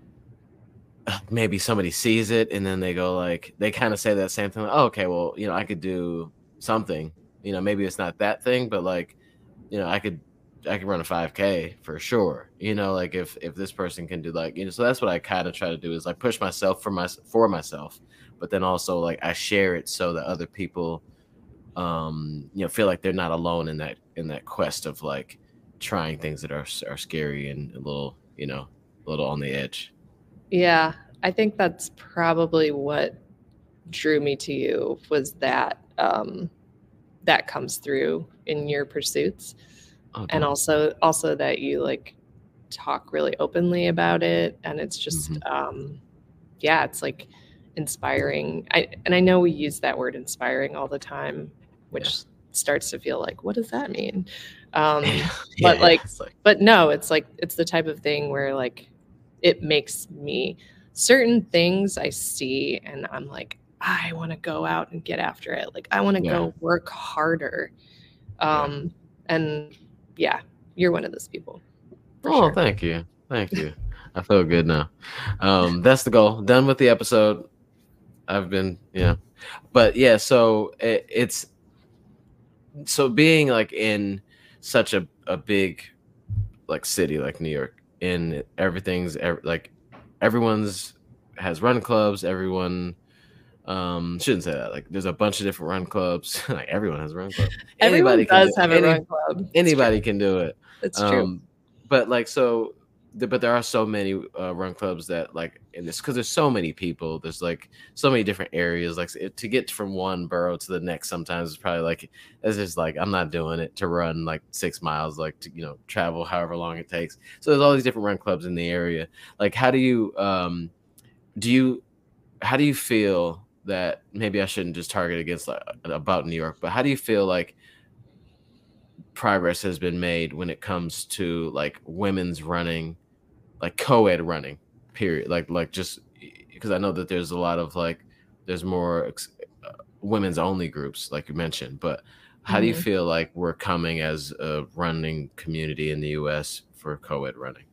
maybe somebody sees it and then they go like, they kind of say that same thing. Like, oh, okay, well, you know, I could do something, you know, maybe it's not that thing, but like, you know, I could, I could run a five K for sure. You know, like if, if this person can do like, you know, so that's what I kind of try to do is like push myself for my, for myself, but then also like I share it so that other people, um, you know, feel like they're not alone in that, in that quest of like trying things that are, are scary and a little, you know, a little on the edge. Yeah. I think that's probably what drew me to you was that, um, that comes through in your pursuits. Oh, And dope. also, also that you like talk really openly about it. And it's just, Mhm. um, yeah, it's like inspiring. I, and I know we use that word inspiring all the time, which Yeah. starts to feel like, what does that mean? Um, Yeah, but yeah, like, it's like, but no, it's like, it's the type of thing where like, it makes me certain things I see and I'm like, I want to go out and get after it. Like I want to yeah, go work harder. yeah. Um, and yeah, you're one of those people for Oh, sure. thank you. Thank you. I feel good now. Um, that's the goal. Done with the episode. I've been, yeah. But yeah, so it, it's so being like in such a, a big like city like New York, and everything's ev- like everyone's has run clubs, everyone um shouldn't say that. Like there's a bunch of different run clubs. Like everyone has a run club. Everyone Anybody can do does have a any run club. It's true. anybody can do it. It's true. Um, but like so, th- but there are so many uh, run clubs that like in this because there's so many people. There's like so many different areas. Like it, to get from one borough to the next, sometimes it's probably like it's just like I'm not doing it to run like six miles, like to you know travel however long it takes. So there's all these different run clubs in the area. Like how do you um do you how do you feel that maybe I shouldn't just target against like about New York, but how do you feel like progress has been made when it comes to like women's running, like co-ed running, period? Like, like just because I know that there's a lot of like, there's more ex- uh, women's only groups, like you mentioned, but how do you Mhm. feel like we're coming as a running community in the U S for co-ed running?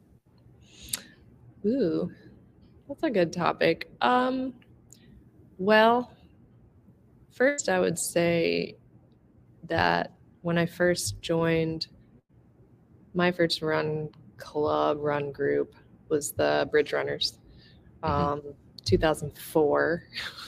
Ooh, that's a good topic. Um, well, first I would say that when I first joined, my first run club, run group was the Bridge Runners, Hmm. um, two thousand four.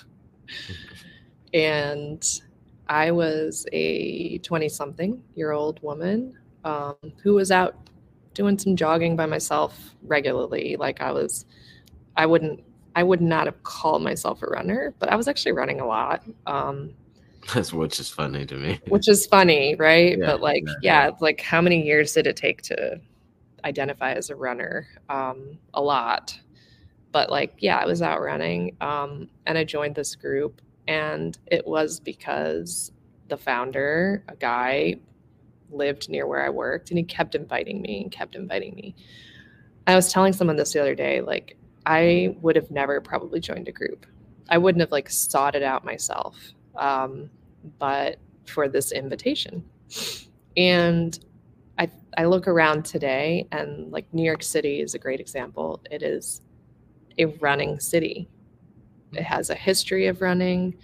And I was a twenty something year old woman um, who was out doing some jogging by myself regularly. Like I was, I wouldn't, I would not have called myself a runner, but I was actually running a lot. Um, That's which is funny to me. which is funny, right? Yeah, But like, yeah, yeah. yeah, it's like how many years did it take to identify as a runner? Um, a lot. But like, yeah, I was out running, um, and I joined this group, and it was because the founder, a guy, lived near where I worked, and he kept inviting me and kept inviting me. I was telling someone this the other day, like, I would have never probably joined a group. I wouldn't have like sought it out myself, um, but for this invitation. And I, I look around today, and like New York City is a great example. It is a running city. It has a history of running.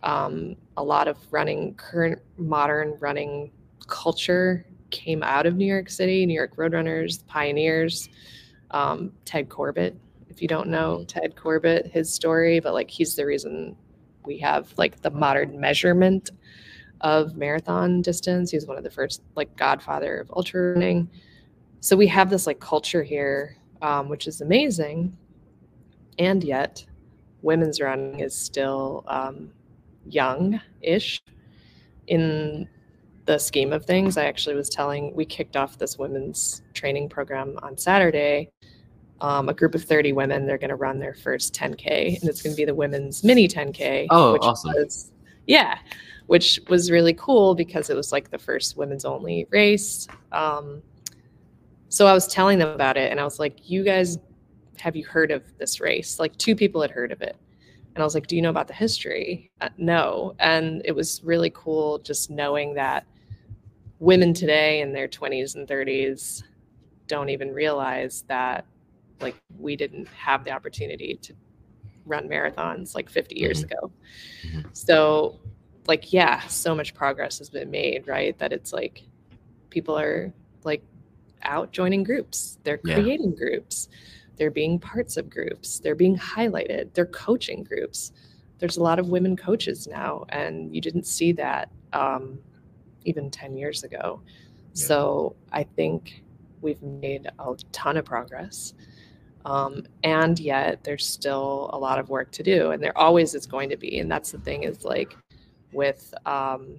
Um, a lot of running, current modern running culture came out of New York City, New York Roadrunners, pioneers, um, Ted Corbett. If you don't know Ted Corbett, his story, but like he's the reason we have like the modern measurement of marathon distance. He was one of the first like godfather of ultra running. So we have this like culture here, um, which is amazing. And yet women's running is still um, young-ish in the scheme of things. I actually was telling, we kicked off this women's training program on Saturday. Um, a group of thirty women, they're going to run their first ten K, and it's going to be the women's mini ten K. Oh, which awesome. Was, yeah, which was really cool because it was like the first women's only race. Um, so I was telling them about it, and I was like, you guys, have you heard of this race? Like two people had heard of it. And I was like, do you know about the history? Uh, no. And it was really cool just knowing that women today in their twenties and thirties don't even realize that like we didn't have the opportunity to run marathons like fifty years Mm-hmm. ago. Mm-hmm. So like, yeah, so much progress has been made, right? That it's like people are like out joining groups. They're Yeah. creating groups. They're being parts of groups. They're being highlighted. They're coaching groups. There's a lot of women coaches now, and you didn't see that um, even ten years ago. Yeah. So I think we've made a ton of progress. Um, and yet there's still a lot of work to do, and there always is going to be. And that's the thing is like with, um,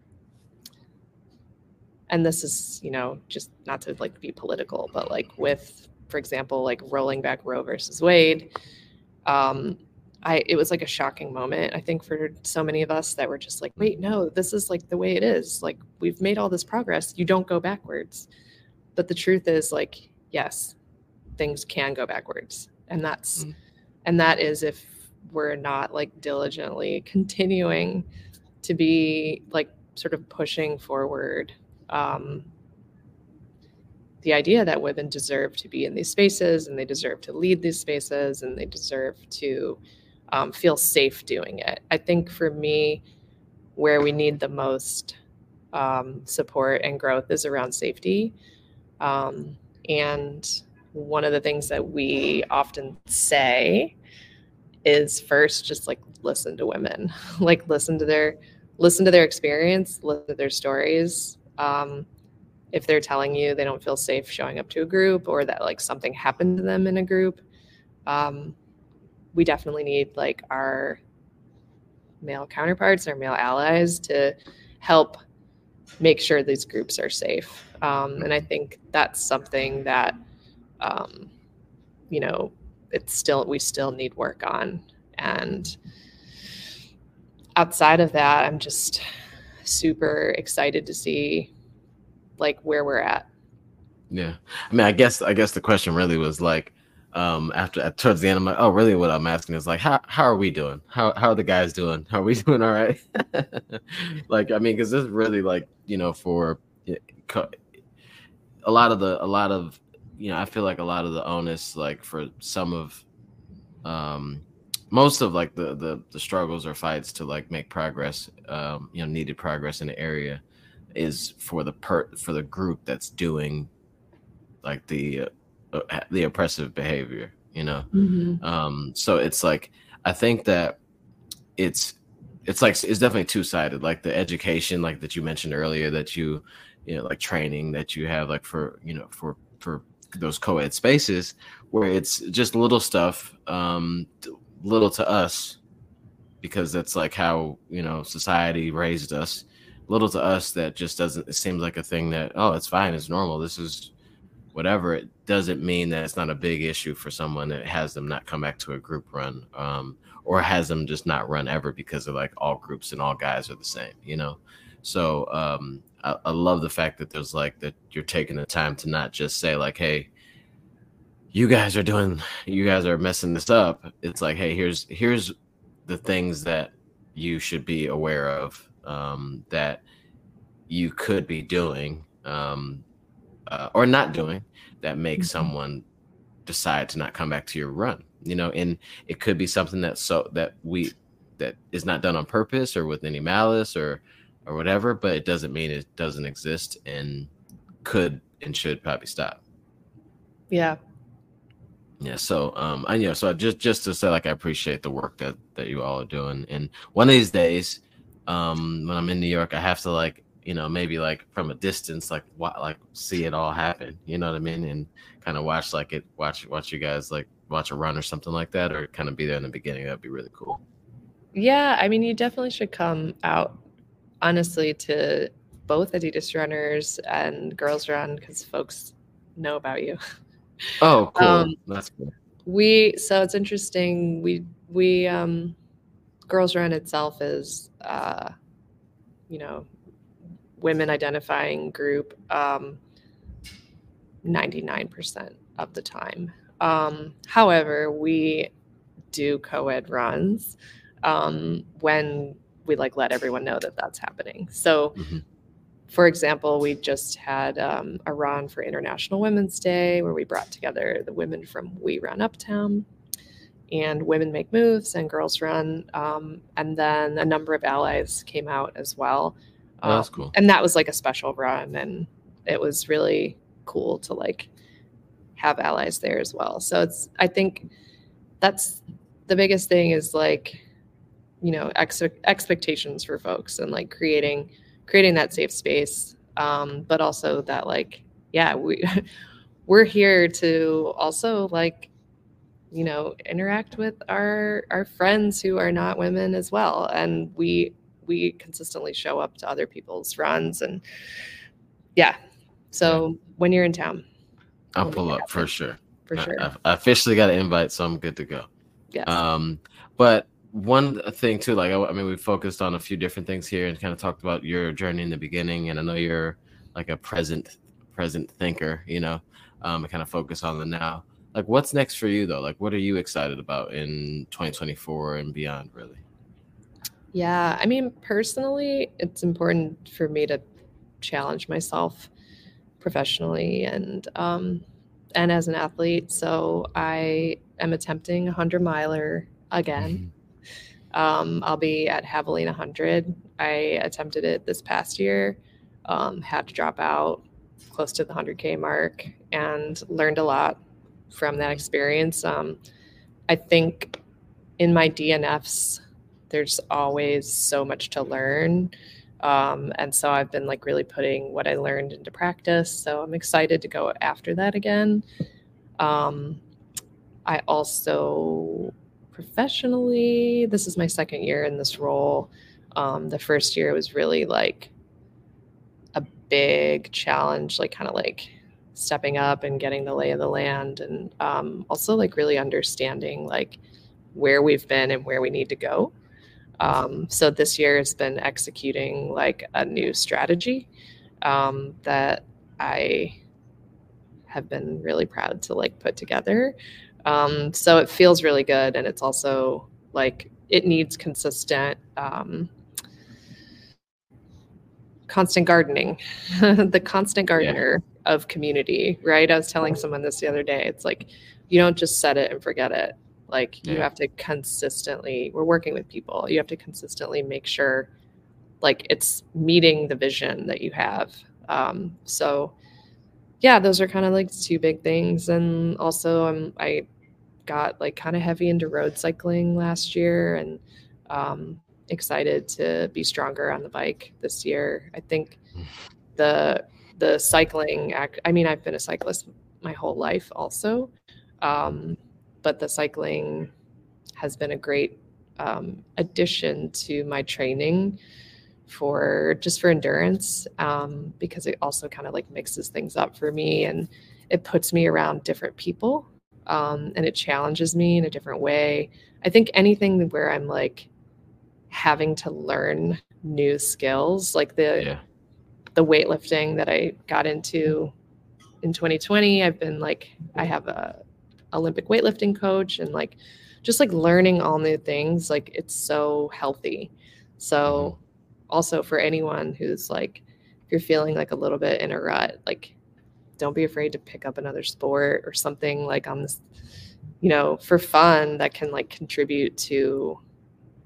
and this is, you know, just not to like be political, but like with, for example, like rolling back Roe versus Wade, um, I, it was like a shocking moment, I think, for so many of us that were just like, wait, no, this is like the way it is. Like we've made all this progress. You don't go backwards. But the truth is like, yes, things can go backwards. And that's, mm. and that is if we're not like diligently continuing to be like sort of pushing forward um, the idea that women deserve to be in these spaces, and they deserve to lead these spaces, and they deserve to um, feel safe doing it. I think for me, where we need the most um, support and growth is around safety. Um, and one of the things that we often say is first, just like listen to women, like listen to their, listen to their experience, listen to their stories. Um, if they're telling you they don't feel safe showing up to a group, or that like something happened to them in a group, um, we definitely need like our male counterparts, our male allies to help make sure these groups are safe. Um, and I think that's something that, um, you know, it's still, we still need work on. And outside of that, I'm just super excited to see like where we're at. Yeah. I mean, I guess, I guess the question really was like, um, after towards the end, I'm like, oh, really? What I'm asking is like, how, how are we doing? How, how are the guys doing? Are we doing all right? Like, I mean, cause this is really like, you know, for a lot of the, a lot of, you know, I feel like a lot of the onus, like for some of, um, most of like the, the, the struggles or fights to like make progress, um, you know, needed progress in the area is for the per for the group that's doing like the, uh, the oppressive behavior, you know? Mm-hmm. Um, so it's like, I think that it's, it's like, it's definitely two-sided, like the education, like that you mentioned earlier, that you, you know, like training that you have like for, you know, for, for those co-ed spaces where it's just little stuff, um, little to us, because that's like how, you know, society raised us, little to us that just doesn't, it seems like a thing that, oh, it's fine, it's normal, this is whatever. It doesn't mean that it's not a big issue for someone that has them not come back to a group run, um, or has them just not run ever because of like all groups and all guys are the same, you know? So um, I, I love the fact that there's like that you're taking the time to not just say like, hey, you guys are doing, you guys are messing this up. It's like, hey, here's, here's the things that you should be aware of, um, that you could be doing, um, uh, or not doing, that makes mm-hmm. someone decide to not come back to your run, you know? And it could be something that, so that we, that is not done on purpose or with any malice or or whatever, but it doesn't mean it doesn't exist and could and should probably stop. Yeah. Yeah. So um I you know, so just just to say, like, I appreciate the work that that you all are doing. And one of these days, um, when I'm in New York, I have to, like, you know, maybe like from a distance, like wa- like see it all happen. You know what I mean? And kind of watch like it watch watch you guys like watch a run or something like that, or kind of be there in the beginning. That'd be really cool. Yeah, I mean, you definitely should come out, honestly, to both Adidas runners and Girls Run, because folks know about you. Oh, cool. Um, That's cool. we so it's interesting. We we um, Girls Run itself is uh, you know, women identifying group um, ninety-nine percent of the time. Um, however, we do co-ed runs um, when we like let everyone know that that's happening. So, hmm for example, we just had um, a run for International Women's Day where we brought together the women from We Run Uptown and Women Make Moves and Girls Run. Um, and then a number of allies came out as well. Oh, that's Um, cool. and that was like a special run. And it was really cool to like have allies there as well. So it's, I think that's the biggest thing is like, you know, ex- expectations for folks and like creating, creating that safe space. Um, but also that like, yeah, we, we're here to also like, you know, interact with our our friends who are not women as well, and we we consistently show up to other people's runs. And yeah, so yeah. When you're in town, I'll we'll pull up for sure. For sure. I, I officially got an invite, so I'm good to go. Yes. Um, but one thing too, like I, I mean, we focused on a few different things here and kind of talked about your journey in the beginning, and I know you're like a present present thinker, you know, um, and kind of focus on the now. Like, what's next for you though? Like, what are you excited about in twenty twenty-four and beyond, really? Yeah, I mean, personally, it's important for me to challenge myself professionally and um, and as an athlete. So I am attempting a hundred miler again. um, I'll be at Javelina one hundred. I attempted it this past year, um, had to drop out close to the one hundred K mark, and learned a lot from that experience. Um, I think in my D N Fs, there's always so much to learn. Um, and so I've been like really putting what I learned into practice. So I'm excited to go after that again. Um, I also professionally, this is my second year in this role. Um, the first year was really like a big challenge, like kind of like stepping up and getting the lay of the land, and um, also like really understanding like where we've been and where we need to go. Um, so this year has been executing like a new strategy um, that I have been really proud to like put together. Um, so it feels really good, and it's also like it needs consistent um, constant gardening, the constant gardener yeah. of community, right? I was telling someone this the other day. It's like, you don't just set it and forget it. Like you yeah. have to consistently, we're working with people. You have to consistently make sure like it's meeting the vision that you have. Um, so yeah, those are kind of like two big things. And also I'm, I got like kind of heavy into road cycling last year, and um, excited to be stronger on the bike this year. I think the the cycling act, I mean, I've been a cyclist my whole life also, um, but the cycling has been a great um, addition to my training for just for endurance, um, because it also kind of like mixes things up for me, and it puts me around different people, um, and it challenges me in a different way. I think anything where I'm like having to learn new skills, like the yeah. the weightlifting that I got into in twenty twenty, I've been like, I have a Olympic weightlifting coach, and like just like learning all new things, like it's so healthy. So mm-hmm. also for anyone who's like, if you're feeling like a little bit in a rut, like don't be afraid to pick up another sport or something like on this, you know, for fun that can like contribute to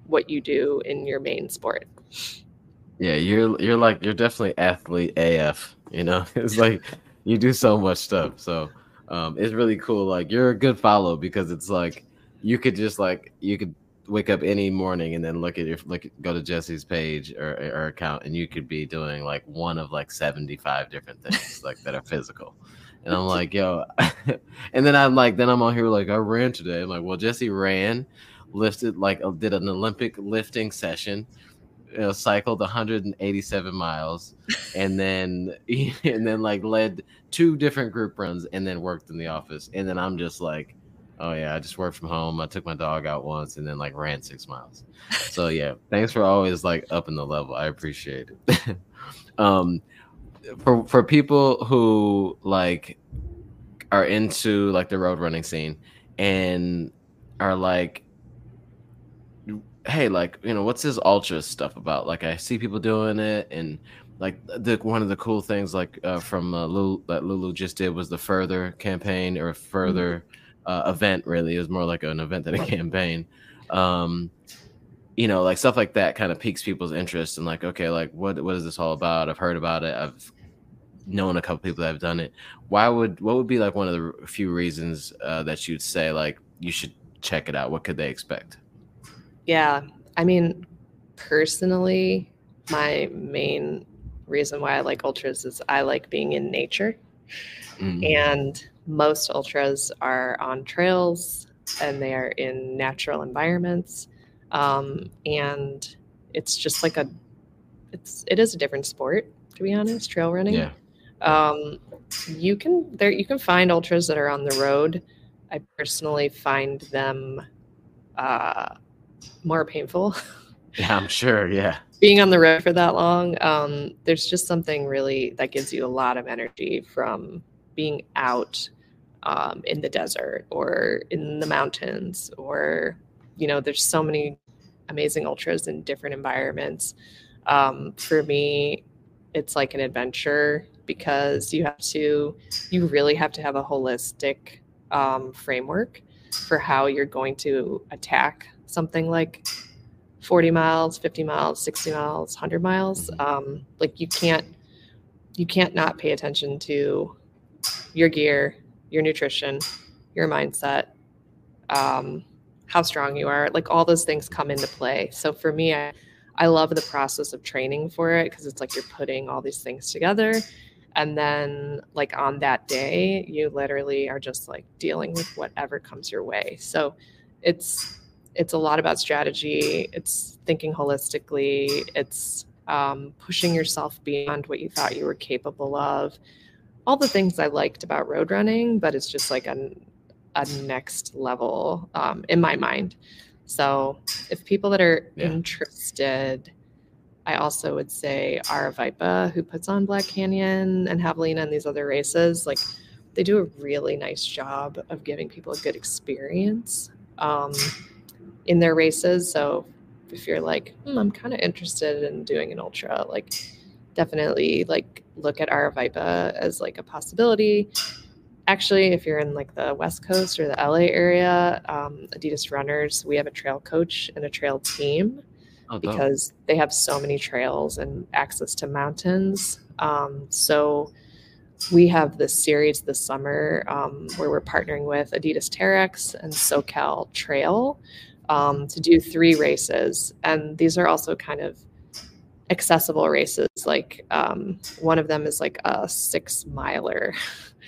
what you do in your main sport. Yeah, you're you're like you're definitely athlete A F, you know. It's like you do so much stuff. So um it's really cool. Like you're a good follow because it's like you could just like you could wake up any morning and then look at your look go to Jesse's page or, or account and you could be doing like one of like seventy-five different things like that are physical. And I'm like, yo, and then I'm like, then I'm on here like I ran today. I'm like, well, Jesse ran, lifted like uh, did an Olympic lifting session, you know, cycled one hundred eighty-seven miles, and then and then like led two different group runs, and then worked in the office. And then I'm just like, oh yeah, I just worked from home. I took my dog out once, and then like ran six miles. So yeah, thanks for always like upping the level. I appreciate it. um, for for people who like are into like the road running scene and are like, hey, like, you know, what's this ultra stuff about? Like, I see people doing it, and like the one of the cool things, like uh, from uh, Lulu, that Lulu just did was the Further campaign or Further uh, event. Really, it was more like an event than a campaign. Um, you know, like stuff like that kind of piques people's interest, and like, okay, like what what is this all about? I've heard about it. I've known a couple people that have done it. Why would what would be like one of the few reasons uh, that you'd say like you should check it out? What could they expect? Yeah, I mean, personally, my main reason why I like ultras is I like being in nature. Mm-hmm. And most ultras are on trails and they are in natural environments. Um, and it's just like a, it's, it is a different sport, to be honest, trail running. Yeah. Um, you can, there, you can find ultras that are on the road. I personally find them, uh, more painful. Yeah, I'm sure. Yeah. Being on the road for that long, um, there's just something really that gives you a lot of energy from being out um, in the desert or in the mountains, or, you know, there's so many amazing ultras in different environments. Um, for me, it's like an adventure because you have to, you really have to have a holistic um, framework for how you're going to attack something like forty miles, fifty miles, sixty miles, one hundred miles. Um, like you can't, you can't not pay attention to your gear, your nutrition, your mindset, um, how strong you are. Like all those things come into play. So for me, I, I love the process of training for it because it's like you're putting all these things together. And then like on that day, you literally are just like dealing with whatever comes your way. So it's, it's a lot about strategy. It's thinking holistically. It's um, pushing yourself beyond what you thought you were capable of. All the things I liked about road running, but it's just like a, a next level um, in my mind. So if people that are yeah. interested, I also would say Aravaipa, who puts on Black Canyon and Javelina and these other races, like they do a really nice job of giving people a good experience um, in their races. So if you're like, hmm, I'm kind of interested in doing an ultra, like definitely like look at Aravaipa as like a possibility. Actually, if you're in like the West Coast or the L A area, um, Adidas Runners, we have a trail coach and a trail team. Oh, because they have so many trails and access to mountains. Um, so we have this series this summer um, where we're partnering with Adidas Terex and SoCal Trail um, to do three races. And these are also kind of accessible races. Like um, one of them is like a six miler.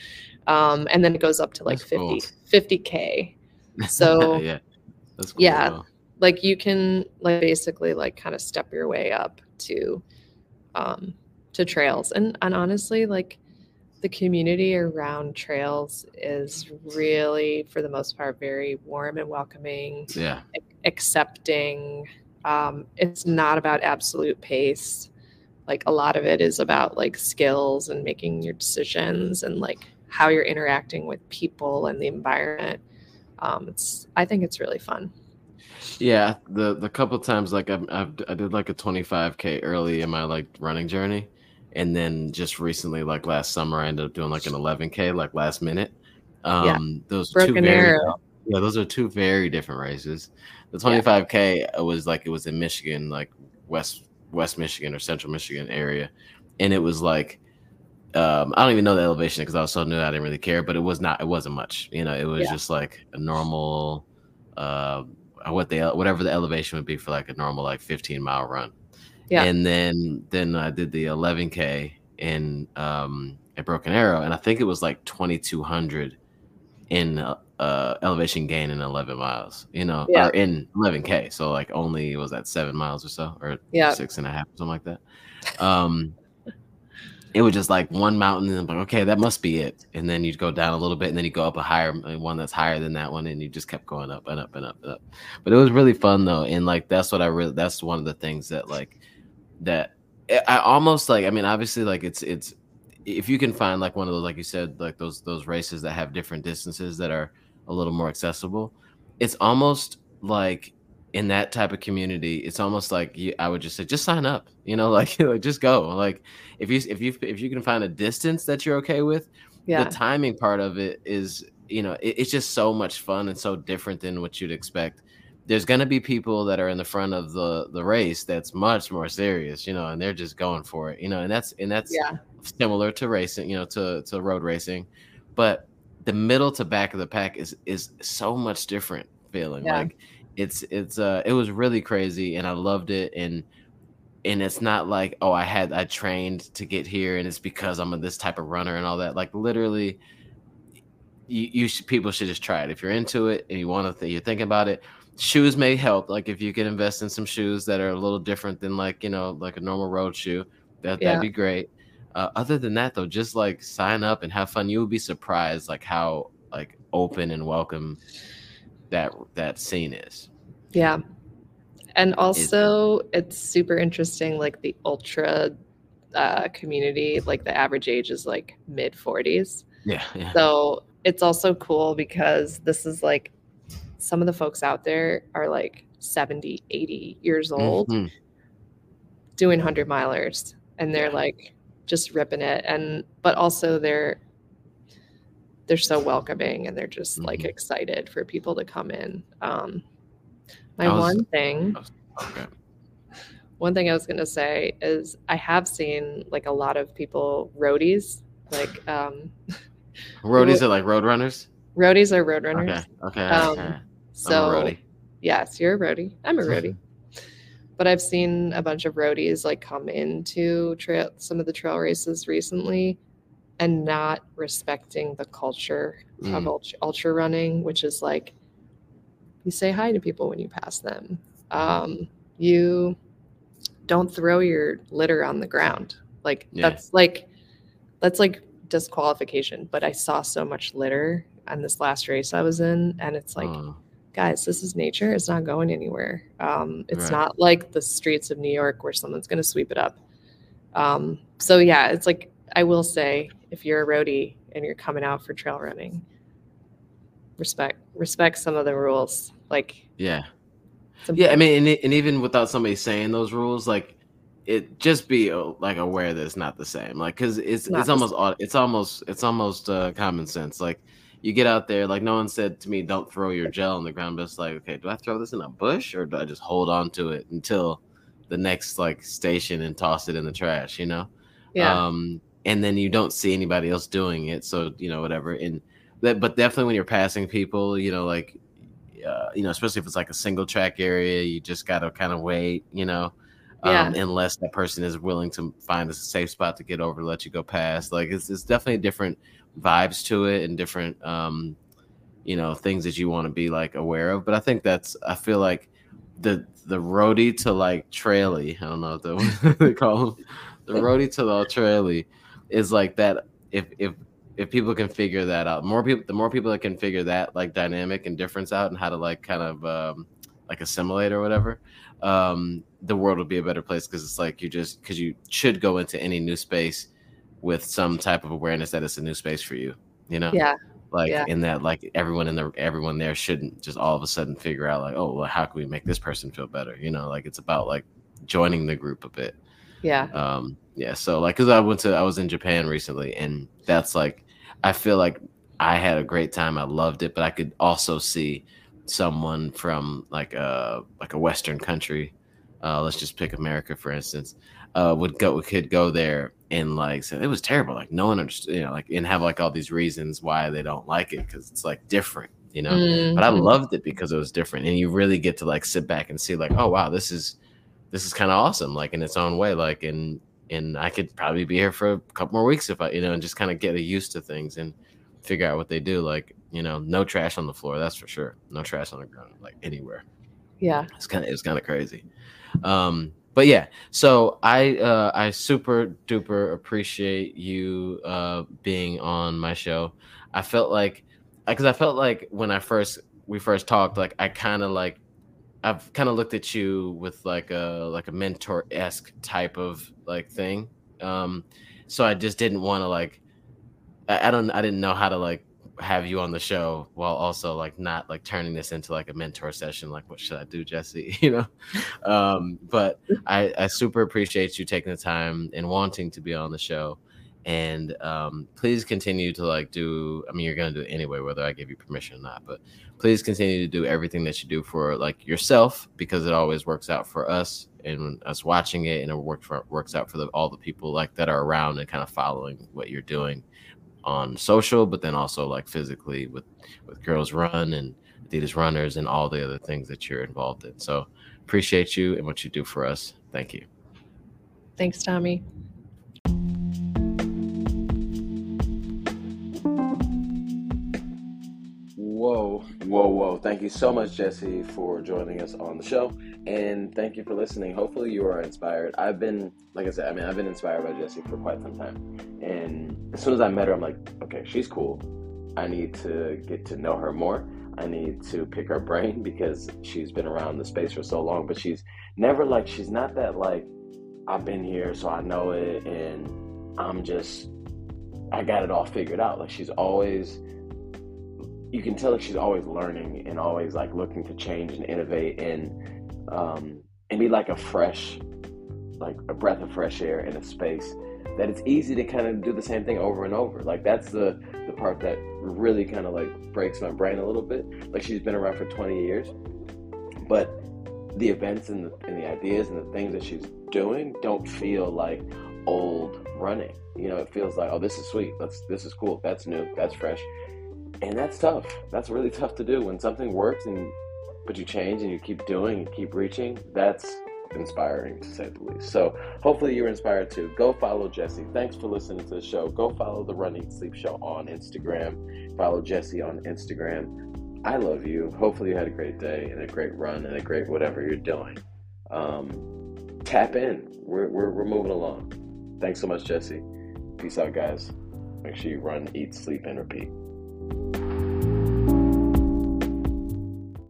um, and then it goes up to like fifty, cool. fifty K. So yeah, that's cool. Yeah. Wow. Like you can like basically like kind of step your way up to um to trails. And and honestly, like the community around trails is really, for the most part, very warm and welcoming. Yeah. Accepting. Um, it's not about absolute pace. Like a lot of it is about like skills and making your decisions and like how you're interacting with people and the environment. Um, it's I think it's really fun. Yeah, the the couple times like I've, I've I did like a twenty-five K early in my like running journey, and then just recently like last summer I ended up doing like an eleven K like last minute. Um, yeah. those Broken two very Arrow. Yeah, those are two very different races. The Yeah. twenty-five K was like, it was in Michigan, like West West Michigan or Central Michigan area, and it was like, um, I don't even know the elevation because I was so new, I didn't really care, but it was not, it wasn't much, you know, it was Yeah. just like a normal, uh, what the whatever the elevation would be for like a normal like fifteen mile run. Yeah. And then then I did the eleven K in um, at Broken Arrow, and I think it was like twenty-two hundred in uh, uh, elevation gain in eleven miles, you know, Yeah. or in eleven K. So like only was that seven miles or so, or Yeah. six and a half, something like that. Um, it was just like one mountain, and I'm like, okay, that must be it. And then you'd go down a little bit, and then you go up a higher one that's higher than that one, and you just kept going up and up and up and up. But it was really fun though, and like that's what I really that's one of the things that like that I almost like. I mean, obviously, like it's it's if you can find like one of those, like you said, like those those races that have different distances that are a little more accessible, it's almost like in that type of community, it's almost like you, I would just say, just sign up, you know, like, like just go. Like if you if you if you can find a distance that you're okay with, Yeah. the timing part of it is, you know, it, it's just so much fun and so different than what you'd expect. There's going to be people that are in the front of the the race that's much more serious, you know, and they're just going for it, you know, and that's and that's Yeah. similar to racing, you know, to to road racing, but the middle to back of the pack is is so much different feeling. Yeah. Like it's it's uh it was really crazy, and I loved it, and and it's not like, oh, I had I trained to get here, and it's because I'm a, this type of runner and all that. Like literally, you, you should, people should just try it if you're into it and you want to. Th- you're thinking about it. Shoes may help. Like if you can invest in some shoes that are a little different than like, you know, like a normal road shoe, that Yeah. that'd be great. Uh, other than that, though, just like sign up and have fun. You would be surprised like how like open and welcome that that scene is. Yeah. And also, it's super interesting, like the ultra uh, community, like the average age is like mid forties. Yeah, yeah. So it's also cool because this is like some of the folks out there are like seventy, eighty years old Mhm. doing hundred milers, and they're Yeah. like just ripping it. And but also they're they're so welcoming, and they're just like Mhm. excited for people to come in. Um, my I was- one thing. Okay. One thing I was going to say is I have seen like a lot of people roadies, like um, Roadies are like road runners. roadies are road runners. Okay. Okay. Um, okay. So I'm a roadie. yes, you're a roadie. I'm a roadie. But I've seen a bunch of roadies like come into trail some of the trail races recently and not respecting the culture of Mm. ultra, ultra running, which is like you say hi to people when you pass them. Um, you don't throw your litter on the ground. Like Yeah. that's like that's like disqualification. But I saw so much litter on this last race I was in, and it's like, Oh, guys, this is nature. It's not going anywhere. Um, it's Right. not like the streets of New York where someone's going to sweep it up. Um, so yeah, it's like I will say, if you're a roadie and you're coming out for trail running, respect respect some of the rules. Like yeah. some- Yeah, I mean, and, and even without somebody saying those rules, like it just be uh, like aware that it's not the same. Like, cause it's Not it's the almost au- it's almost it's almost uh, common sense. Like you get out there, like no one said to me, don't throw your gel on the ground. But it's like, okay, do I throw this in a bush or do I just hold on to it until the next like station and toss it in the trash? You know. yeah, Um, and then you don't see anybody else doing it, so you know whatever. And that, but definitely when you're passing people, you know, like uh, you know, especially if it's like a single track area, you just gotta kind of wait, you know, um, Yeah. unless that person is willing to find a safe spot to get over, to let you go past. Like it's it's definitely different vibes to it and different um, you know, things that you want to be like aware of. But I think that's I feel like the the roadie to like traily, I don't know what they call them, the roadie to the traily is like that. If if if people can figure that out, more people, the more people that can figure that like dynamic and difference out and how to like kind of um, like assimilate or whatever, um, the world would be a better place because it's like you just because you should go into any new space with some type of awareness that it's a new space for you, you know? Yeah. Like Yeah. in that, like everyone in the everyone there shouldn't just all of a sudden figure out like, oh, well, how can we make this person feel better? You know, like it's about like joining the group a bit. Yeah. Um, yeah. So like, cause I went to I was in Japan recently, and that's like I feel like I had a great time. I loved it, but I could also see someone from like a like a Western country, uh, let's just pick America for instance, uh, would go could go there and like say it was terrible. Like no one understood, you know, like and have like all these reasons why they don't like it because it's like different, you know. Mm-hmm. But I loved it because it was different, and you really get to like sit back and see like, oh wow, this is this is kind of awesome, like in its own way, like and and I could probably be here for a couple more weeks if I, you know, and just kind of get used to things and figure out what they do. Like, you know, no trash on the floor, that's for sure. No trash on the ground, like anywhere. Yeah, it's kind of it's kind of crazy. Um, but yeah, so I uh, I super duper appreciate you uh, being on my show. I felt like because I felt like when I first we first talked, like I kind of like I've kind of looked at you with like a like a mentor-esque type of like thing. Um, so I just didn't want to like I, I don't I didn't know how to like have you on the show while also like not like turning this into like a mentor session. Like, what should I do, Jesse? You know? Um, but I, I super appreciate you taking the time and wanting to be on the show. And um, please continue to like do, I mean, you're going to do it anyway, whether I give you permission or not, but please continue to do everything that you do for like yourself, because it always works out for us and us watching it. And it works for, works out for the, all the people like that are around and kind of following what you're doing on social, but then also like physically with, with Girls Run and Adidas Runners and all the other things that you're involved in. So appreciate you and what you do for us. Thank you. Thanks, Tommy. Whoa, whoa, whoa. Thank you so much, Jesse, for joining us on the show. And thank you for listening. Hopefully you are inspired. I've been, like I said, I mean, I've been inspired by Jesse for quite some time. And as soon as I met her, I'm like, okay, she's cool. I need to get to know her more. I need to pick her brain because she's been around the space for so long, but she's never like, she's not that like, I've been here, so I know it. And I'm just, I got it all figured out. Like she's always, you can tell that she's always learning and always like looking to change and innovate and um, and be like a fresh, like a breath of fresh air in a space that it's easy to kind of do the same thing over and over. Like that's the, the part that really kind of like breaks my brain a little bit. Like she's been around for twenty years, but the events and the, and the ideas and the things that she's doing don't feel like old running. You know, it feels like, oh, this is sweet. Let's, this is cool. That's new. That's fresh. And that's tough. That's really tough to do when something works and but you change and you keep doing and keep reaching. That's inspiring to say the least. So hopefully you're inspired too. Go follow Jesse. Thanks for listening to the show. Go follow the Run Eat Sleep Show on Instagram. Follow Jesse on Instagram. I love you. Hopefully you had a great day and a great run and a great whatever you're doing. Um, tap in. We're, we're we're moving along. Thanks so much, Jesse. Peace out, guys. Make sure you run, eat, sleep, and repeat.